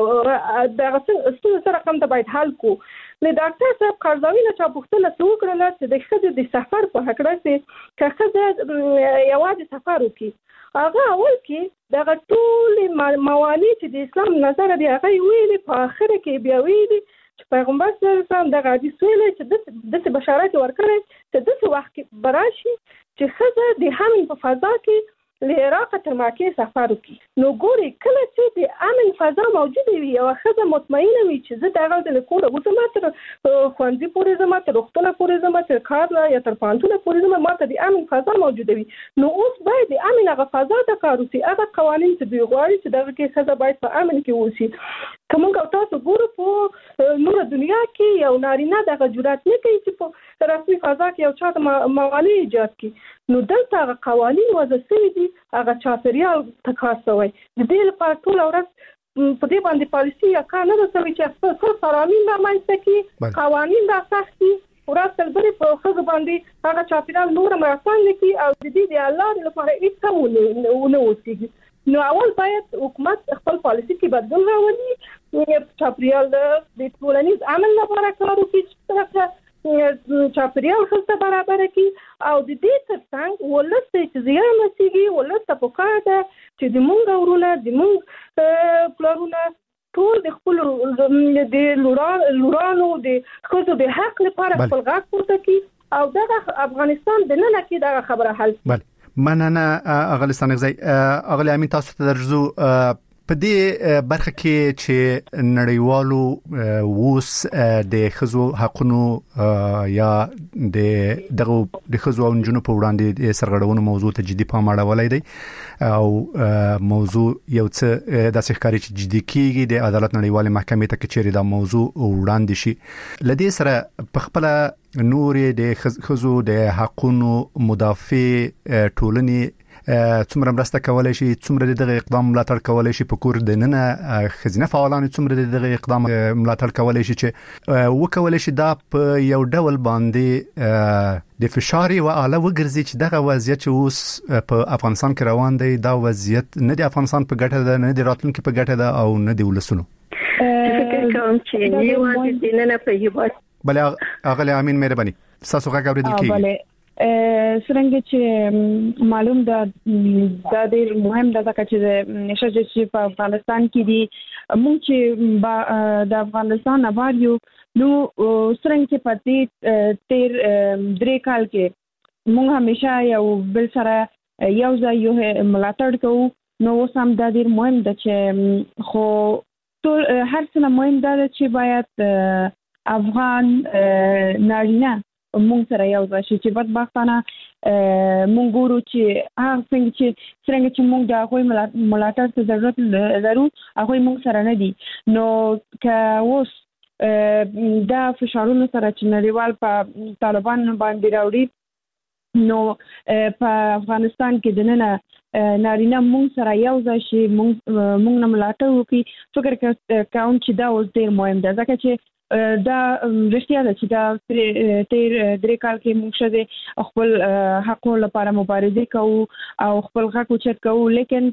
د غسل سره کوم ته باید حل کو له ډاکټر صاحب قرضاوی نه چا پوښتنه وکړه چې د خځې د سفر په حق راځي چې خځې یوازې سفر وکړي هغه اول کې د ټول موانع چې د اسلام نظر دی هغه ویلي په اخر کې بیا ویلي چې پیغمبر صلی الله علیه وسلم د حدیث ویلي چې د بشارت ورکړي چې د وخت براشي چې خځه د حمل په فضا کې له عراق تر مکه سفر وکړي نو ګوري کله چې د امن فضا موجوده وي او خځه مطمئنه وي چې زه دغه د کور وځم تر خوندې پورې زما تر وختونه پورې زما تر کار یا تر پانتونه پورې زما ماته د امن فضا موجوده وي نو اوس باید د امن هغه فضا ته کار وکړي هغه قوانين چې دوی غواړي چې دغه کې خځه باید په امن کې اوسي کومه تاسو ګورو په نور دنیا کې یو نارینه دغه جرأت نه کوي چې په رسمي فضا کې یو چاته موانع ایجاد کړي نو دلته هغه قوانين وضع شوي دي هغه چاپیریال تکاسوي د دې لپاره ټول ورځ په دې باندې پالیسي یا کار نه کوي چې خپل سرامین رامنځته کړي قوانين را سختي ورته بلې په خځو باندې هغه چاپیریال نور مرسان لکي او د دې د الله لپاره هیڅ هم نه وسیږي نو اول باید حکومت خپل پالیسي کې بدلون راولي چاپیریال د ټولنیز امن لپاره کار وکړي چې چاپیریال خلته برابر کړي او د دې ترڅنګ ولست چې زیان رسیږي ولست په کار ده چې د مونږ ورونه د مونږ پلرونه ټول د خپل د لورانو د خزو د حق لپاره خپل غږ پورته کړي او دغه افغانستان د نن کې دغه خبره حل مننه اغلی سانغزی اغلی امین تاسو ته درځو په دې برخه کې چې نړیوالو ووس د خزو حقونو یا د خزو او نجونو په وړاندې د سرغړونو موضوع ته جدي پام اړولای دی او موضوع یو څه د ښکاری چې جدي کیږي د عدالت نړیوال محکمې ته کچېری دا موضوع وړاندې شي لدې سره په خپل نورې د خزو د حقونو مدافع ټولنې څومره مرسته کولای شي څومره دغه اقدام ملاتړ کولای شي په کور د نن خزینه فعالان څومره دغه اقدام ملاتړ کولای شي چې وکولای شي دا په یو ډول باندې د فشار او اعلی وګرځي چې دغه وضعیت اوس په افغانستان کې روان دی دا وضعیت نه د افغانستان په ګټه ده نه د راتلونکو په ګټه ده او نه د ولسونو فکر کوم چې نیو د نن په هیواد بلې اغلی امین مهرباني تاسو غږ اوریدل کیږي څنګه چې معلوم ده دا ډېر مهم ده چې نشه چې په افغانستان کې دي موږ چې د افغانستان آباد یو نو څنګه چې په دې تیر درې کال کې موږ همیشه یو بل سره یو ځای یو ملاتړ کوو نو اوس هم دا ډیر مهم ده چې خو ټول هر څه مهم ده چې باید افغان نارینه مونږ سره یو ځای شي چې بدبختانه مونږ ګورو چې هغه څنګه چې مونږ د هغوی ملاتړ ته ضرورت لرو هغوی مونږ سره نه دي. نو که اوس دا فشارونه سره چې نړیوال په طالبان باندې راوړي نو په افغانستان کې د نن نارینه مونږ سره یو ځای شي مونږ نه ملاتړ وکړي. فکر کوم چې دا اوس ډیر مهم ده ځکه چې دا رښتیا ده چې دا تیر درې کال کې موږ شته خپل حقوقو لپاره مبارزه کوو او خپل حق اوچت کوو لیکن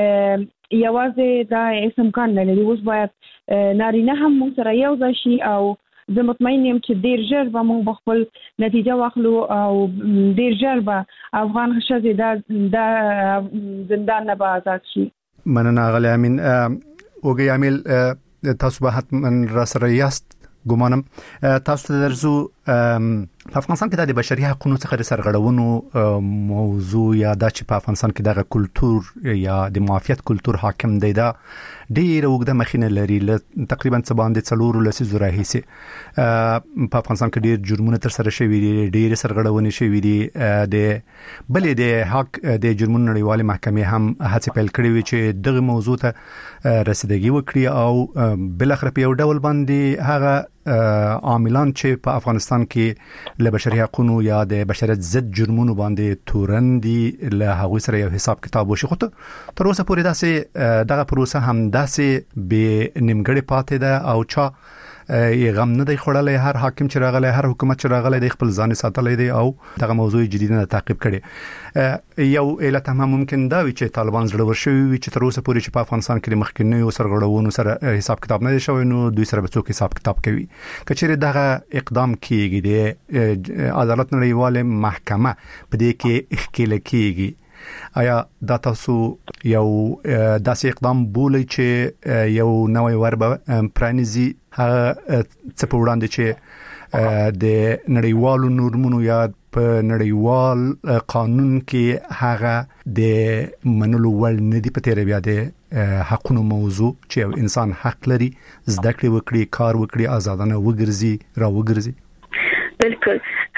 یوازې دا هیڅ امکان نه لري. اوس باید نارینه هم موږ سره یو ځای شي او زه مطمئن یم چې ډیر ژر به موږ خپل نتیجه واخلو او ډیر ژر به افغان ښځې دا زندان نه به آزاد شي. مننه غلی امین. اوګي عامل تاسو به حتما را سره یاست ګومانم. تاسو ته درځو په افغانستان کې د بشري حقوقو څخه د سرغړونو موضوع یا د چې په افغانستان کې دغه کلچر یا د معافیت کلچر حاکم دی دا ډیر وګړه مخینه لري تقریبا څه باندې 4 لسیزو راهیسي په افغانستان کې ډیر جرمونه تر سره شوي دي ډیر سرغړونې شوي دي د بلې د حق د جرمونو نړیوالې محکمې هم هڅه پیل کړې وي چې دغه موضوع ته رسیدګي وکړي او بل اخر په یو ډول باندې هغه عاملان چې په افغانستان کې له بشري حقوقو یا د بشریت ضد جرمونو باندې تورندي له هغه سره یو حساب کتاب وشي. خو تر اوسه پورې داسې دغه پروسه هم داسې به نیمګړې پاتې ده او چا یې غم نه دی خوړلې. هر حاکم چې راغلی هر حکومت چې راغلی د خپل ځان ساتلې دی او دغه موضوع جدي نه تعقیب کړي. یو علت هم ممکن دا وي چې طالبان زړه ورشوي وي چې تر اوسه پورې چې په افغانستان کې مخکینیو سرغړونو سره حساب کتاب نه دی شوی نو دوی سره به څوک حساب کتاب کوي. کچېره دغه اقدام کیږي د عدالت نړیواله محکمه په دې کې ښکېل کیږي. آیا دا تاسو یو داسې اقدام بولئ چې یو نوې وربه پرانیزي هغه څه په وړاندې چې د نړیوالو نورمونو یا په نړیوال قانون کې هغه د منلو وړ نه دي؟ په تیر بیا د حقونو موضوع چې یو انسان حق لري زده کړې وکړي کار وکړي آزادانه وګرځي را وګرځي. بالکل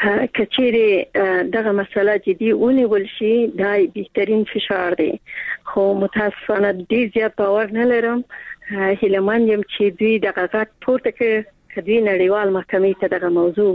کچېره دغه مسله جدي ونیول شي دا بهترین فشار دی خو متاسفانه ډیر زیات باور نه لرم. هیلمان یم چې دوی دغه غږ پورته کړي دوی نړیوال محکمې ته دغه موضوع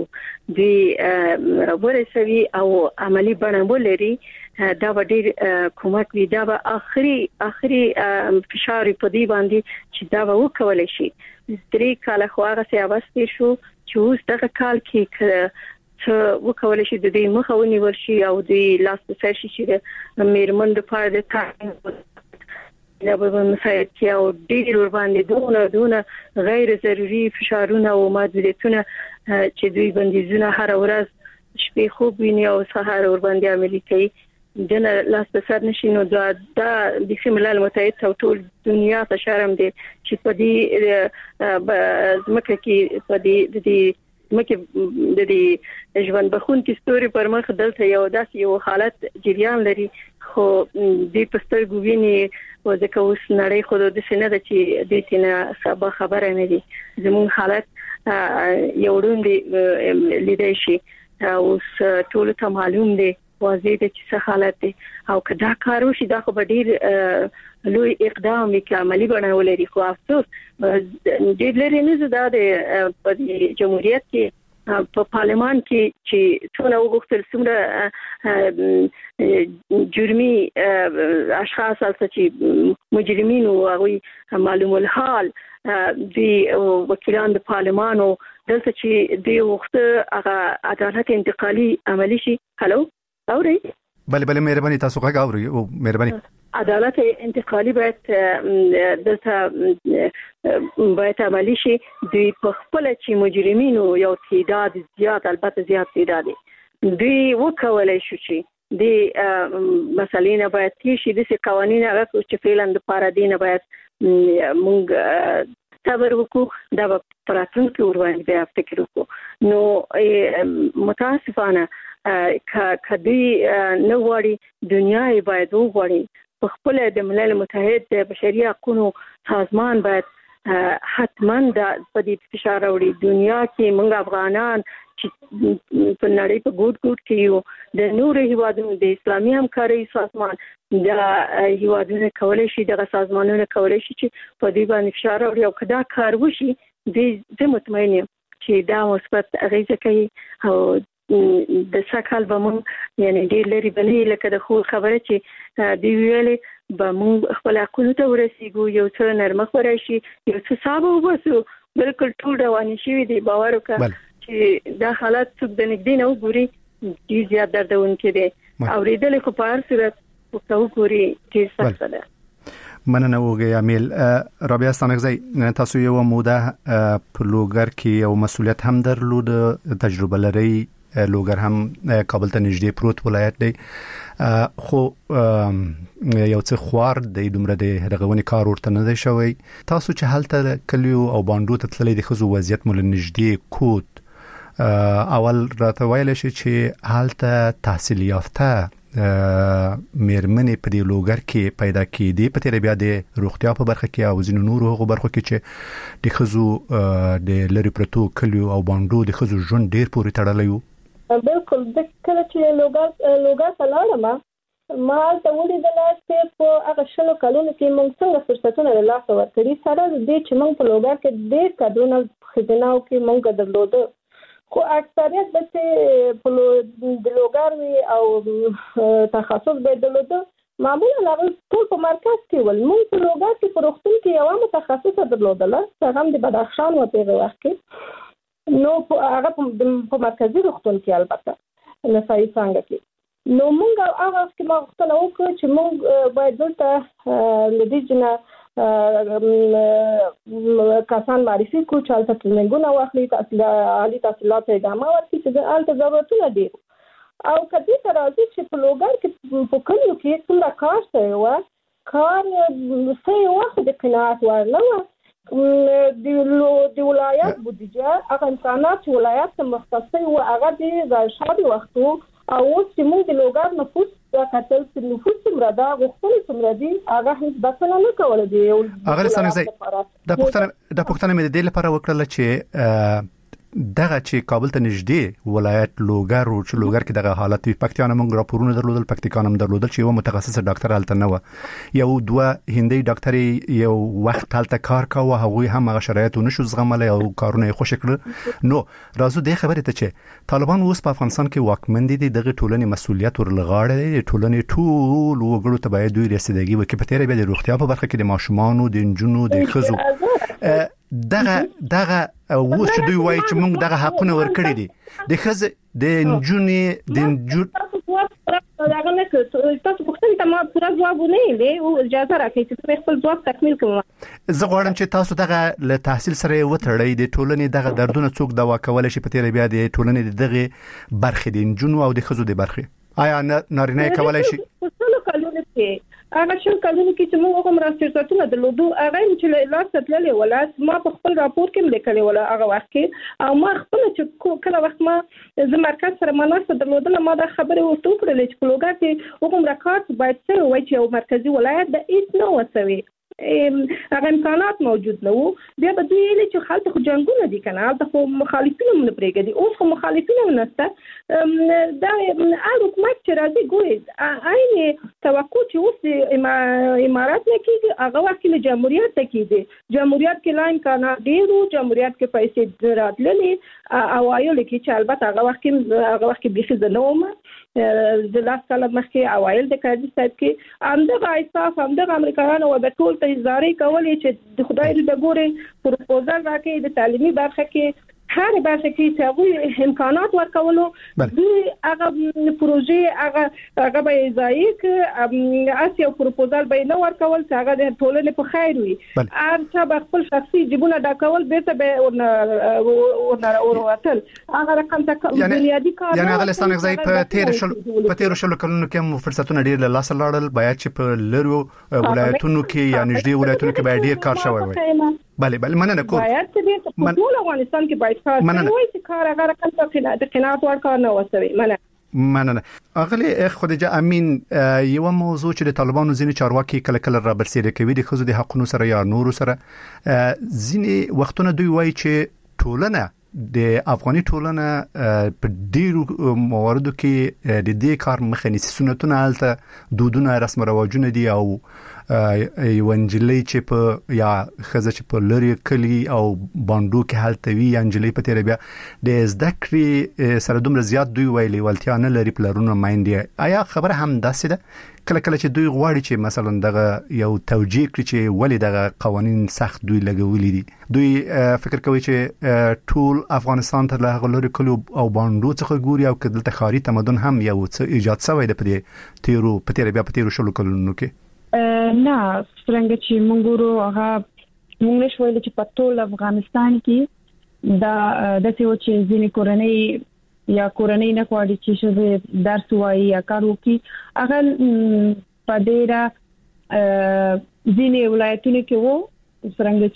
دوی ورسوي او عملی بڼه ولري. دا به ډیر کومک وي. دا به اخري فشار په دې باندې چې دا به وکولای شي. 3 کال خو هغه څه واستې شو چې اوس دغه کال کې چې وکولای شي د دې مخه ونیول شي او د لاس په سر شي چې میرمن د پاره د تاین دا به مسایتي او ډیر ور باندې دونه غیر ضروري فشارونه او محدودیتونه چې دوی بندیزونه هر ورځ شپې خوب ویني او سهار ور باندې عملي کوي دنه لاس په سر نشي. نو دا د ملل متحد او ټول دنیا ته شرم دی چې په دې ځمکه کې په دې مکه د دې ژوند بخون کې ستوري پر مخ دلته یو حالت جریان لري خو دې پستر ګویني او ځکه اوس نړۍ خو د سینې د چې د تینا سبا خبره نه دي زمون حالت یو ډول لیدای شي اوس ټول ته معلوم دی واضح دي چې څه حالت دی او کدا کارو شي دا خو به ډیر لوی اقدام کې عملی بڼه ولري. خو افسوس ډیر لري نه زده د جمهوریت کې په پارلمان کې چې څونه وغوښتل څومره جرمي اشخاص چې مجرمین او هغه معلوم الحال دی وکیلان د پارلمان او دلته چې دی وخت هغه عدالت انتقالي عملی شي. هلو اوري بله مهرباني تاسو غږ اوري او مهرباني عدالت انتقالي باید عملی شي. دوی په خپل چې مجرمینو یو تعداد زیات البته زیات تعداد دوی وکولای شو چې د مسلې نه باید تیشي د قوانین هغه چې فعلا د پارادینه باید مونږ صبر وکړو دا په راتلونکي وروايي بیا فکر وکړو. نو متاسفانه کدی نو وړي دنیا یې باید وغوړي په خپل د ملل متحد د بشري حقوقو سازمان باید حتما د پدې فشار وړي دنیا کې موږ افغانان چې په نړۍ په ګوټ کې یو د نور هیوادونو د اسلامي همکارۍ سازمان د هیوادونو کولای شي د سازمانونو کولای شي چې په دې باندې فشار وړي او کدا کار وشي د مطمئن یم چې دا مثبت اغیزه کوي او د سکهال به مونږ یعنی ډېر لري بلې لکه د خو خبره چې دی ویلې به مونږ خپل حقونو ته ورسیږو یو څه نرمخ ورشي یو څه صاحب وبسو بالکل ټول رواني شي دی باور وکړه چې دا حالت څوک د نګدې نه وګوري چې زیات دردونکي دي اوریدل خو په هر صورت وګوري چې څه ده مننه وګي امیل رابعه ستانکزی تاسو یو موده په لوګر کې یو مسولیت هم درلود تجربه لري لوګر هم کابل ته نږدې پروت ولایت دی خو یو څه خوار د دومره د رغونې کار ورته نه دی شوی تاسو چې هلته کلیو او باندو ته تللی د خزو وضعیت مول نږدې کوت اول راته ویل شي چې هلته تحصیل یافته مېرمنې په دې لوګر کې پیدا کېدې په تیر بیا د روغتیا په برخه کې او ځینو نورو هغو برخو کې چې د خزو د لری پرتو کلیو او باندو د خزو ژوند ډیر پورې تړلی وو بالکل د کله چې لوګر ته لاړم ما ته ولیدل چې په هغه شلو کلونو کې موږ څنګه فرصتونه له لاسه ورکړي سره د دې چې موږ په لوګر کې ډېر کډونه خزیناو کې موږ درلوده خو اکثریت د لوګر وی او تخصص به درلوده معمولا هغه ټول په مرکز کې ول موږ په لوګر کې په روغتون کې یو متخصص درلودله هغه د بدخشان و په وخت کې نو هغه په مرکزی روغتون کې البته نسایي څنګه کې نو موږ هغه کې ما غوښتنه وکړه چې موږ باید دلته لدیجنه کسان معرفي کو چې البته ټریننګونه واخلي عالی تحصیلات ادامه ورکړي چې البته ضرورتونه دي او کدی تر راځي چې په لوګر کې په کلیو کې څومره کار شوی و کار څه وخت د قناعت ورنه د ولایت بودیجه هغه امکانات چې ولایت ته مختص و هغه د شاړي وختو او چې موږ د لوګر نفوس کتل چې نفوس څومره دا غوښتل څومره دي هغه هیڅ بسنه نه کوله دی هغه څنګه د پښتنه مې د دې لپاره وکړل چې دغه چې کابل ته نږدې ولایت لوګر او چې لوګر کې دغه حالت په پکتیا نه موږ راپورونه درلودل پکتیا هم درلودل چې یو متخصص ډاکټر هلته نه و یو دوه هندي ډاکټر یو وخت هلته کار کاوه هغه هم هغه شرایط نشو زغملای او کارونه خوش کړ نو راځو د خبرې ته چې طالبان اوس په افغانستان کې واکمن دي دغه ټولنې مسولیت ورلغاړي دي ټولنې ټول وګړو ته باید دوی رسیدګي وکړي په تیرې به د روغتیا په برخه کې د ماشومانو د انجونو د خزو دغه اوس چې دوی وایي چې موږ دغه حقونه ورکړي دي د خزه د انجونې د انجون داغه نه تاسو پوښتنه ته ما پوره ځواب نه دی او اجازه راکړئ چې خپل ځواب تکمیل کړم زه غواړم چې تاسو دغه له تحصیل سره وتړئ د ټولنې دغه دردونه څوک دوا کولای شي په تیر بیا د ټولنې دغه برخې د انجونو او د خزو د برخې آیا نارینه کولای شي څو کلونه کې هغه شل کلونه کې چې موږ هم راسترتونه درلودو هغه چې لاس تللې ولات ما په خپل راپور کې لیکلې ولا هغه وخت کې او ما خپل چې کله وخت ما د مرکز سره مناسب درلودل ما دا خبره ورته کړل چې په لوګر کې وګم راکات باید څه وایي چې یو مرکزی ولایت د هیڅ نه وسوي هغه امکانات موجود نه وو بیا به دوی ویل چې خلک خو جنگونه دي کنه هلته خو مخالفین هم نه پرېږدي اوس خو مخالفین هم نشته دا حکومت چې راځي ګوري عین توقع چې اوس د امارات نه کېږي هغه وخت له جمهوریت ته کېږي جمهوریت کې لا امکانات ډېرو جمهوریت کې پیسې راتللې اوایل کې چې البته هغه وخت کې بیخي زه نه وم د لاس کاله مخکې اوایل د قاضي صاحب کې همدغه ایصاف همدغه امریکایانو د ټول ته زارۍ کولې چې د خدای د ګورې پروپوزل راکې د تعلیمي برخه کې هر برخه کې چې هغه امکانات ورکولو دوی هغه پروژې هغه به ځای کې اسیا پروپوزل به نه ورکول چې هغه د ټولنې په خیر وي هر څه به خپل شخصي جیبونه ډکول بیرته به ورنوتل هغه رقم ته بنیادی کار یعنی هغه لستان ځای په تیر شلو کلونو کې مو فرصتونه ډیر له لاس لاړل باید چې په لرو ولایتونو کې یا نږدې ولایتونو کې باید ډیر کار شوی وي بله مننه کوم باید چې په ټول افغانستان کې باید کار وایي چې کار هغه رقم ته د قناعت ور کار نه وسوي مننه مننه. اغلی خدیجه امین یو موضوع چې د طالبانو ځینې چارواکي کله کله را برسېره کوي د خزو د حقونو سره یا نورو سره ځینې وختونه دوی وایي چې ټولنه د افغاني ټولنه په ډیرو مواردو کې د دې کار مخه نیسي. سنتونه الته دودونه رسم رواجونه دي او یو انجلۍ چې په یا خزه چې په لری کلی او باندو کې حالت وی انجلۍ په تیر بیا د زده کړې سره دومره زیات دوی ویلي ولتیا نه لري پلرونه مایندې. آیا خبره هم داسې ده کله کله چې دوی غواړي چې مثلا دغه یو توجیه کړي چې ولې دغه قوانين سخت دوی لګولې دي؟ دوی فکر کوي چې ټول افغانستان ته له غلوري کلو او باندو څخه ګوري او کله تخاري تمدن هم یو څه ایجاد شوی د په تیرو شلو کلونو کې. نه څنګه چې مونږ ورو هغه مونږ نشو ویل چې په ټول افغانستان کې دا د څه چې ځینې کورنۍ یا کورنۍ نه کوي چې شوه درس وایي یا کار وکړي. هغه په ډیره ځینې ولایتونو کې وو څنګه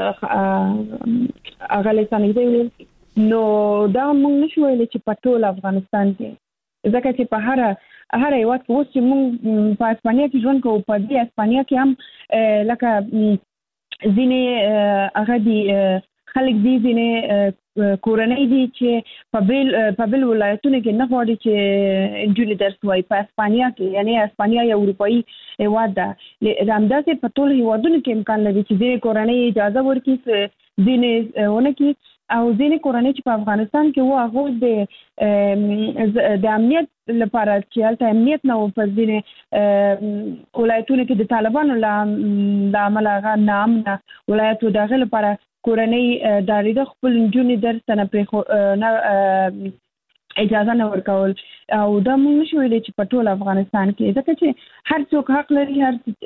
چې هغه لسانه دی نو دا مونږ نشو ویل چې په ټول افغانستان کې ځکه چې په هر یو وخت اوس چې مونږ په اسپانیا کې ژوند کوو په دې اسپانیا کې هم لکه ځینې هغه دي خلک دي ځینې کورنۍ دي چې په بل ولایتونو کې نه غواړي چې انجلۍ درس وایي په اسپانیا کې، یعنی اسپانیا یو اروپایي هیواد ده. همداسې په ټول هیوادونو کې امکان لري چې ځینې کورنۍ اجازه ورکړي ځینې ونه کړي او ځینې کورنۍ چې په افغانستان کې وو هغه د امنیت لپاره چې هلته امنیت نه و په ځینې ولایتونو کې د طالبانو له امله هغه ناامنه ولایت و د هغې لپاره کورنۍ ډارېده خپل نجونې درس ته نه اجازه نه ورکول او دا موږ نشو ویلی چې په ټول افغانستان کې ځکه چې هر څوک حق لري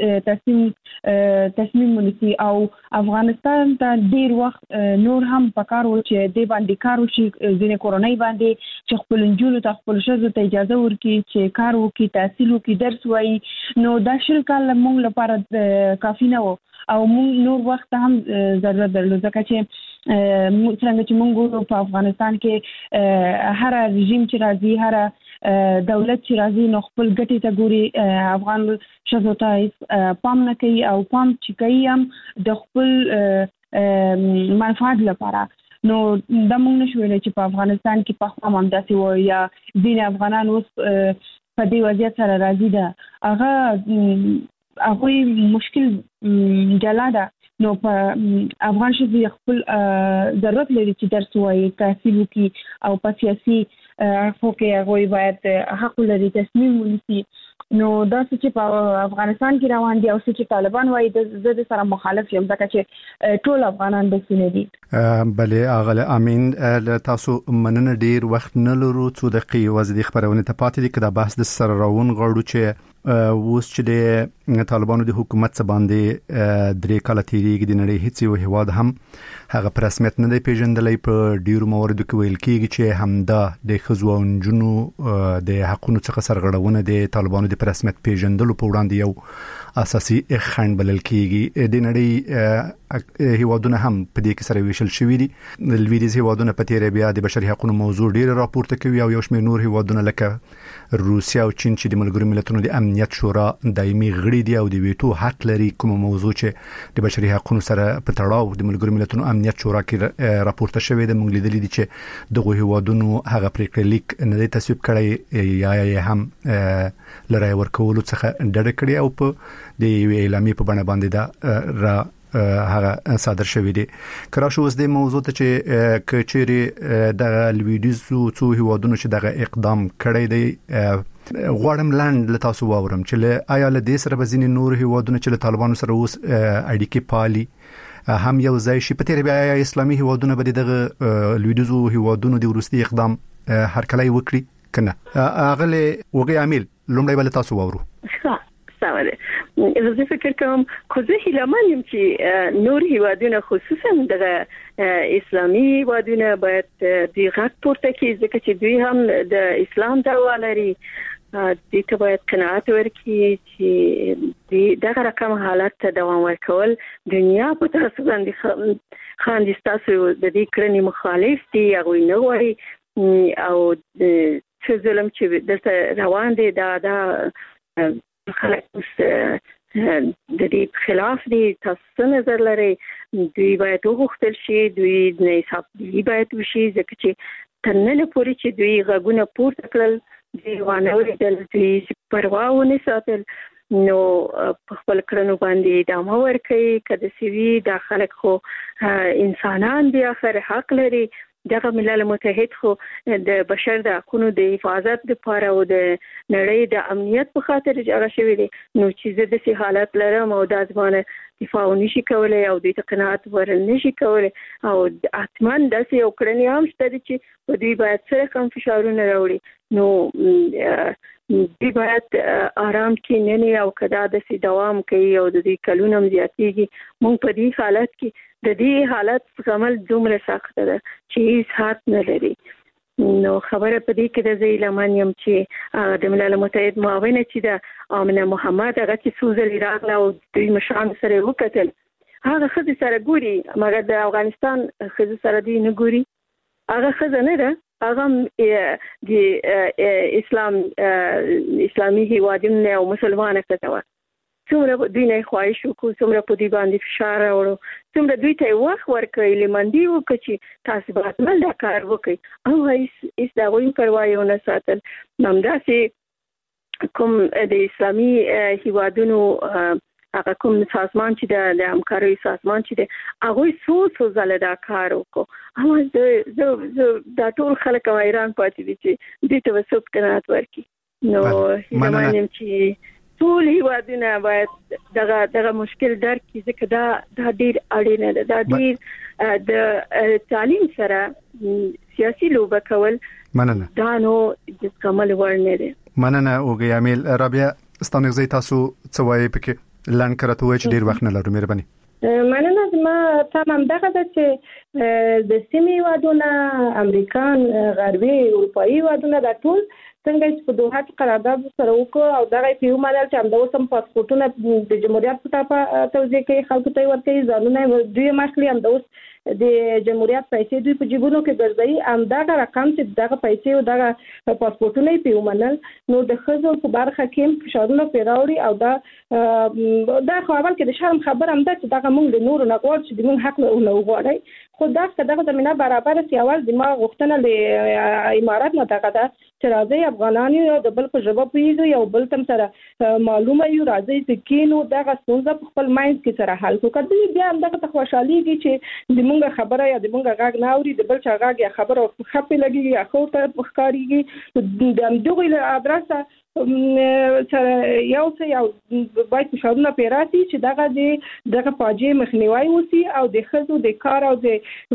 هر تصمیم ونیسي او افغانستان ته ډیر وخت نور هم پکار و چې دې باندې کار وشي ځینې کورنۍ باندې چې خپل نجونو ته خپل ښځو ته اجازه ورکړي چې کار وکړي تحصیل وکړي درس وایي. نو دا شل کاله موږ لپاره کافي نه و او موږ نور وخت هم ضرورت درلود ځکه چې څنګه چې موږ په افغانستان کې هر رژیم چې راځي هر دولت چې راځي نو خپل ګټې ته ګوري. افغان ښځو ته پام نه کوي او پام چې کوي هم د خپل منفعت لپاره. نو دا موږ نشو ویلی چې په افغانستان کې په خوا هم داسې و یا ځینې افغانان اوس په دې وضعیت سره راضي ده. هغوی مشکل جلا ده. نو په افغان ښځې خپل ضرورت لري چې درس وایي تحصیل وکړي او په سیاسي اړخو کې هغوی باید حق لري تصمیم ونیسي. نو دا چې په افغانستان کې روان دي او چې طالبان وایي زه د سره مخالف یم ځکه چې ټول افغانان داسې نه دي. بلې اغله امین تاسو مننه ډیر وخت نه لرو څو دقیقې یوازې د خبرونه ته پاتې دي که دا بحث د سره راون غواړو چې اوس چې د طالبانو د حکومت څخه باندې درې کاله تیریږي د نړۍ هیڅ یو هیواد هم هغه په رسمیت نه دی پیژندلی. په ډیرو مواردو کې ویل کېږي چې همدا د ښځو او نجونو د حقونو څخه سرغړونه د طالبانو د په رسمیت پیژندلو په وړاندې یو اساسي خنډ بلل کېږي. د نړۍ هیوادونه هم په دې کې سره ویشل شوي دي. لویدیځ هیوادونه په تیر بیا د بشري حقوقو موضوع ډیر راپورته کوي او یو شمېر نور هیوادونه لکه روسیا او چین چې د ملګرو ملتونو د امنیت شورا دایمي غړي دي او د ویټو حق لري کوم موضوع چې د بشري حقوقو سره په تړاو د ملګرو ملتونو امنیت شورا کې راپورته شوی د موږ لیدلې دي چې دغه هیوادونو هغه پریکړه لیک نه دی تصویب کړی یا هم لرای ورکولو څخه ډډه کړې او په د اعلامیې په بڼه باندې دا را هغه صادر شوی دی. کراش اوس د موضوع ته چې کچېری د لویدیزو څو هیوادونو چې دغه اقدام کړی دی غواړم لاند له تاسو واورم چې آیا له دې سره بزین نور هیوادونو چې له طالبانو سره اوس اړیکې پالي هم یو ځای شي. په تیر بیا اسلامي هیوادونه به دغه لویدیزو هیوادونو د ورستي اقدام هرکلی وکړي کنه. اغله وګي عامل لومړی بل تاسو واورو. زه فکر کوم خو زه هیله‌مند یم چې نور هیوادونه خصوصا د اسلامي هیوادونه باید د غږ پورته کړي ځکه چې دوی هم د اسلام دعوا لري. دوی ته باید قناعت ورکړي چې دغه رقم حالت ته دوام ورکول دنیا په تاسو باندې خاندي. تاسو د دې کړنې مخالف دي هغوی نه غواړي او څه ظلم چې دلته روان دي دا خلک د دې خلاف دي. تاسو نظر لري دوی باید وغوښتل شي، دوی نه حساب باید وشي، ځکه چې تر نن پورې چې دوی غږونه پورته کړل دوی وانهورېدل، دوی پروا ونه ساتل، نو په خپل کړنو باندې ادامه ورکوي. که داسې وي دا خلک خو انسانان دي، آخر حق لري. دغه ملل متحد خو د بشر د حقوقو د حفاظت لپاره او د نړۍ د امنیت په خاطر جوړ شوی دی، نو چې زه د سي حالت لرم او د ځوانه دفاع نشي کولای او د قناعت ورنشي کولای او اتمن داسې یو کړنی هم شته چې دوی باید سره کم فشارونه راوړي. نو دوی باید آرام کې نه او کدا د سي دوام کوي او د دې کلونو زیاتېږي. موږ په دې حالت کې د دې حالت عمل دومره سخت ده چې هیڅ حد نه لري. نو خبره په دې کې د زیلمان یم چې د ملل متحد معاونه چې د آمنه محمد هغه چې سوزل راغله او دوی مشران سره وکتل، هغه خزه سره ګوري، مګر د افغانستان خزه سره دی نه ګوري. هغه خزه نه ده، هغه د اسلامي هیوادونو او مسلمانانو ته څومره دوی نه خواهش وکړو، څومره په دې باندې فشار راوړو، څومره دوی ته وخت ورکړی لمندي وکړي چې تاسو باید مل دا کار وکړي او هیڅ دا غوښتنه پروا نه ساتل. همداسې کوم د اسلامي هیوادونو هغه کوم سازمان چې د همکارۍ سازمان چې د هغه څو ځله دا کار وکړو، زه دا ټول خلک ایران پاتې دي چې دې ته وسوب قناعت ورکړي. نو هیڅ چې ټول هیوادونه باید دغه مشکل درک کړي، ځکه دا ډیر اړینه ده. دا ډیر د تعلیم سره سیاسي لوبه کول دا نو د کمال ورنه ده. مننه اوګي امیل. رابعه ستانګزي تاسو څه وایي پکې لان کرته وای چې ډیر وخت نه لرو، مهرباني. مننه. ما تمام دغه چې د سیمې هیوادونه، امریکان، غربي اروپایي هیوادونه دا ټول څنګه چې په دوحه کې قرارداد سره وکړو او دغه پیو مالل چې همدا اوس هم پاسپورتونه د جمهوریت په طرفه توزیع کوي، خلکو ته ورکوي، ځانونه دوی مخلي همدا اوس د جمهوریت پیسې دوی په جیبونو کې ګرځي، همدغه رقم چې دغه پیسې او دغه پاسپورتونه پیو مالل، نو د خزو په برخه کې فشارونه پیراوړي او دا خو اول کې د شرم خبر هم ده چې دغه موږ د نورو نه غواړو چې موږ حق نه وغواړي، خو دغه زمينه برابر سي. اول د ما غوښتنه له امارات نه دغه ده چې راځي افغانان یو د بل په ژبه پیږي او بل تم سره معلومه یو راځي چې کینو دغه څنګه په خپل مایند کې سره حل کو کړي. بیا هم دغه خوشحاليږي چې د مونږه خبره یا د مونږه غاګ نه اوري، د بل چا غاګ یا خبره خپې لګي یا خو ته ښکاریږي. د دغه ادرسه یو څه یو باید فشارونه پیراسي چې دغه فاجعه مخنیوي وسی او د خزو د کار او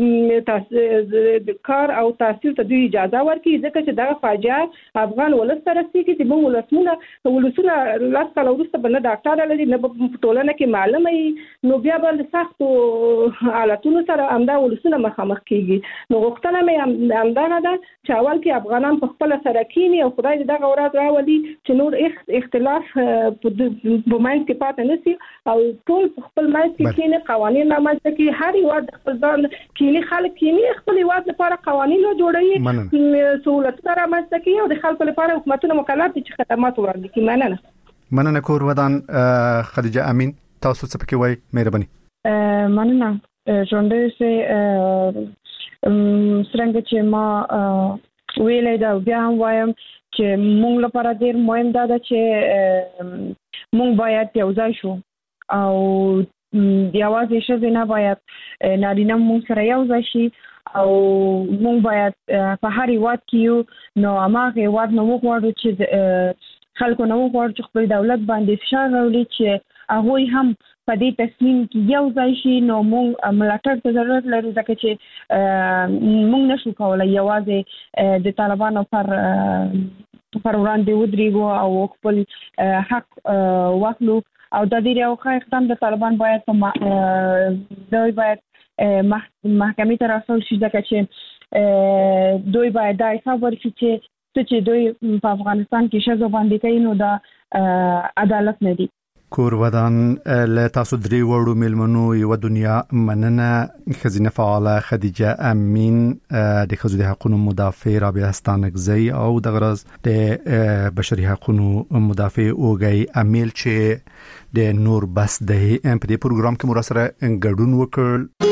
د کار او تحصیل ته دوی اجازه ورکړي، ځکه چې دغه فاجعه افغان ولس سره سيږي چې موږ ولسونه لاس کله ورسته بل ډاکټر لري نه په ټولنه کې معلومه، نو بیا بل سختو حالتونو سره امدا ولسونه مخامخ کیږي. نو غوښتنه مې امدانه ده چې اول کې افغانان په خپل سره کینی او خدای دغه ورځ راولي چې نور اختلاف په مایند کې پاتې نشي او ټول خپل مایند کې کینی قوانين رامنځته کوي. هر یو د خپل ځان کینی خلک کینی خپل یواد لپاره قوانين جوړوي، سہولت رامنځته کوي او د خلکو لپاره حکومتونه مکلف دي چې خدمات وړاندې کړي. مننه کور ودان. خدیجه امین تاسو څه پکې وای؟ مهرباني. مننه. ژوندې سه څنګه چې ما ویلې دا بیا هم وایم چې مونږ لپاره ډیر مهم ده چې مونږ باید یو ځای شو او یوازې ښځې نه باید نارینه مونږ سره یو ځای شي او مونږ باید په هر هیواد کې یو نو هماغه هیواد نه وغواړو چې خلکو نه وغواړو چې خپل دولت باندې فشار راوړي چې هغه هم په دې تصمیم کې یو ځای شي. نو مونږ ملاتړ ته ضرورت لرو ځکه چې مونږ نشو کولای یوازې د طالبانو پر وړاندې ودرېږو او خپل حق واخلو او د دې یو ښه اقدام د طالبان باید دوی باید محکمې ته راوستل شي ځکه چې دوی باید دا حساب ورکړي چې دوی په افغانستان کې شذ باندې کوي نو دا عدالت نه دی. کور ودان له تاسو درې وړو ملمنو یو دنیا مننه خزینه فعاله خدیجه امین د خزو د حقوقو مدافع رابعه استانکزی او د غرض د بشري حقوقو مدافع اوګي امیل چې د نور بس د ام پی پروګرام کې مراسره ګډون وکړ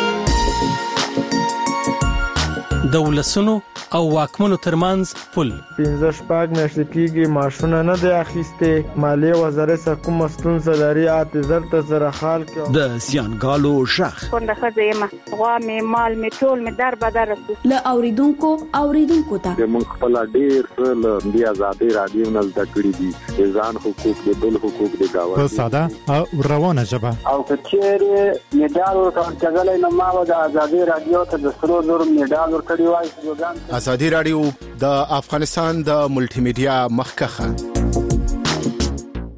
دولسونو او واکمنو ترمنځ پل 15 میاشتې کېږي معاشونه نه دی اخیسته مالیه وزارت حکومت مستون زلاري اعتذار ته زره خال کې د سیانګالو شخ څنګه خزه ما غوا می مال می ټول می در بدر ل اوریدونکو ته موږ خپل ډیر ل بیا آزادي رادیو نه زده کړی دي ځان حقوق د بل حقوق د گاوه په ساده او روانه ژبه او کچېره میډال ورکړل کېږي نو ما د آزادي رادیو ته د سرو زر میډال ورکړی وای ازادي رادیو د افغانستان د ملټي میډیا مخکخه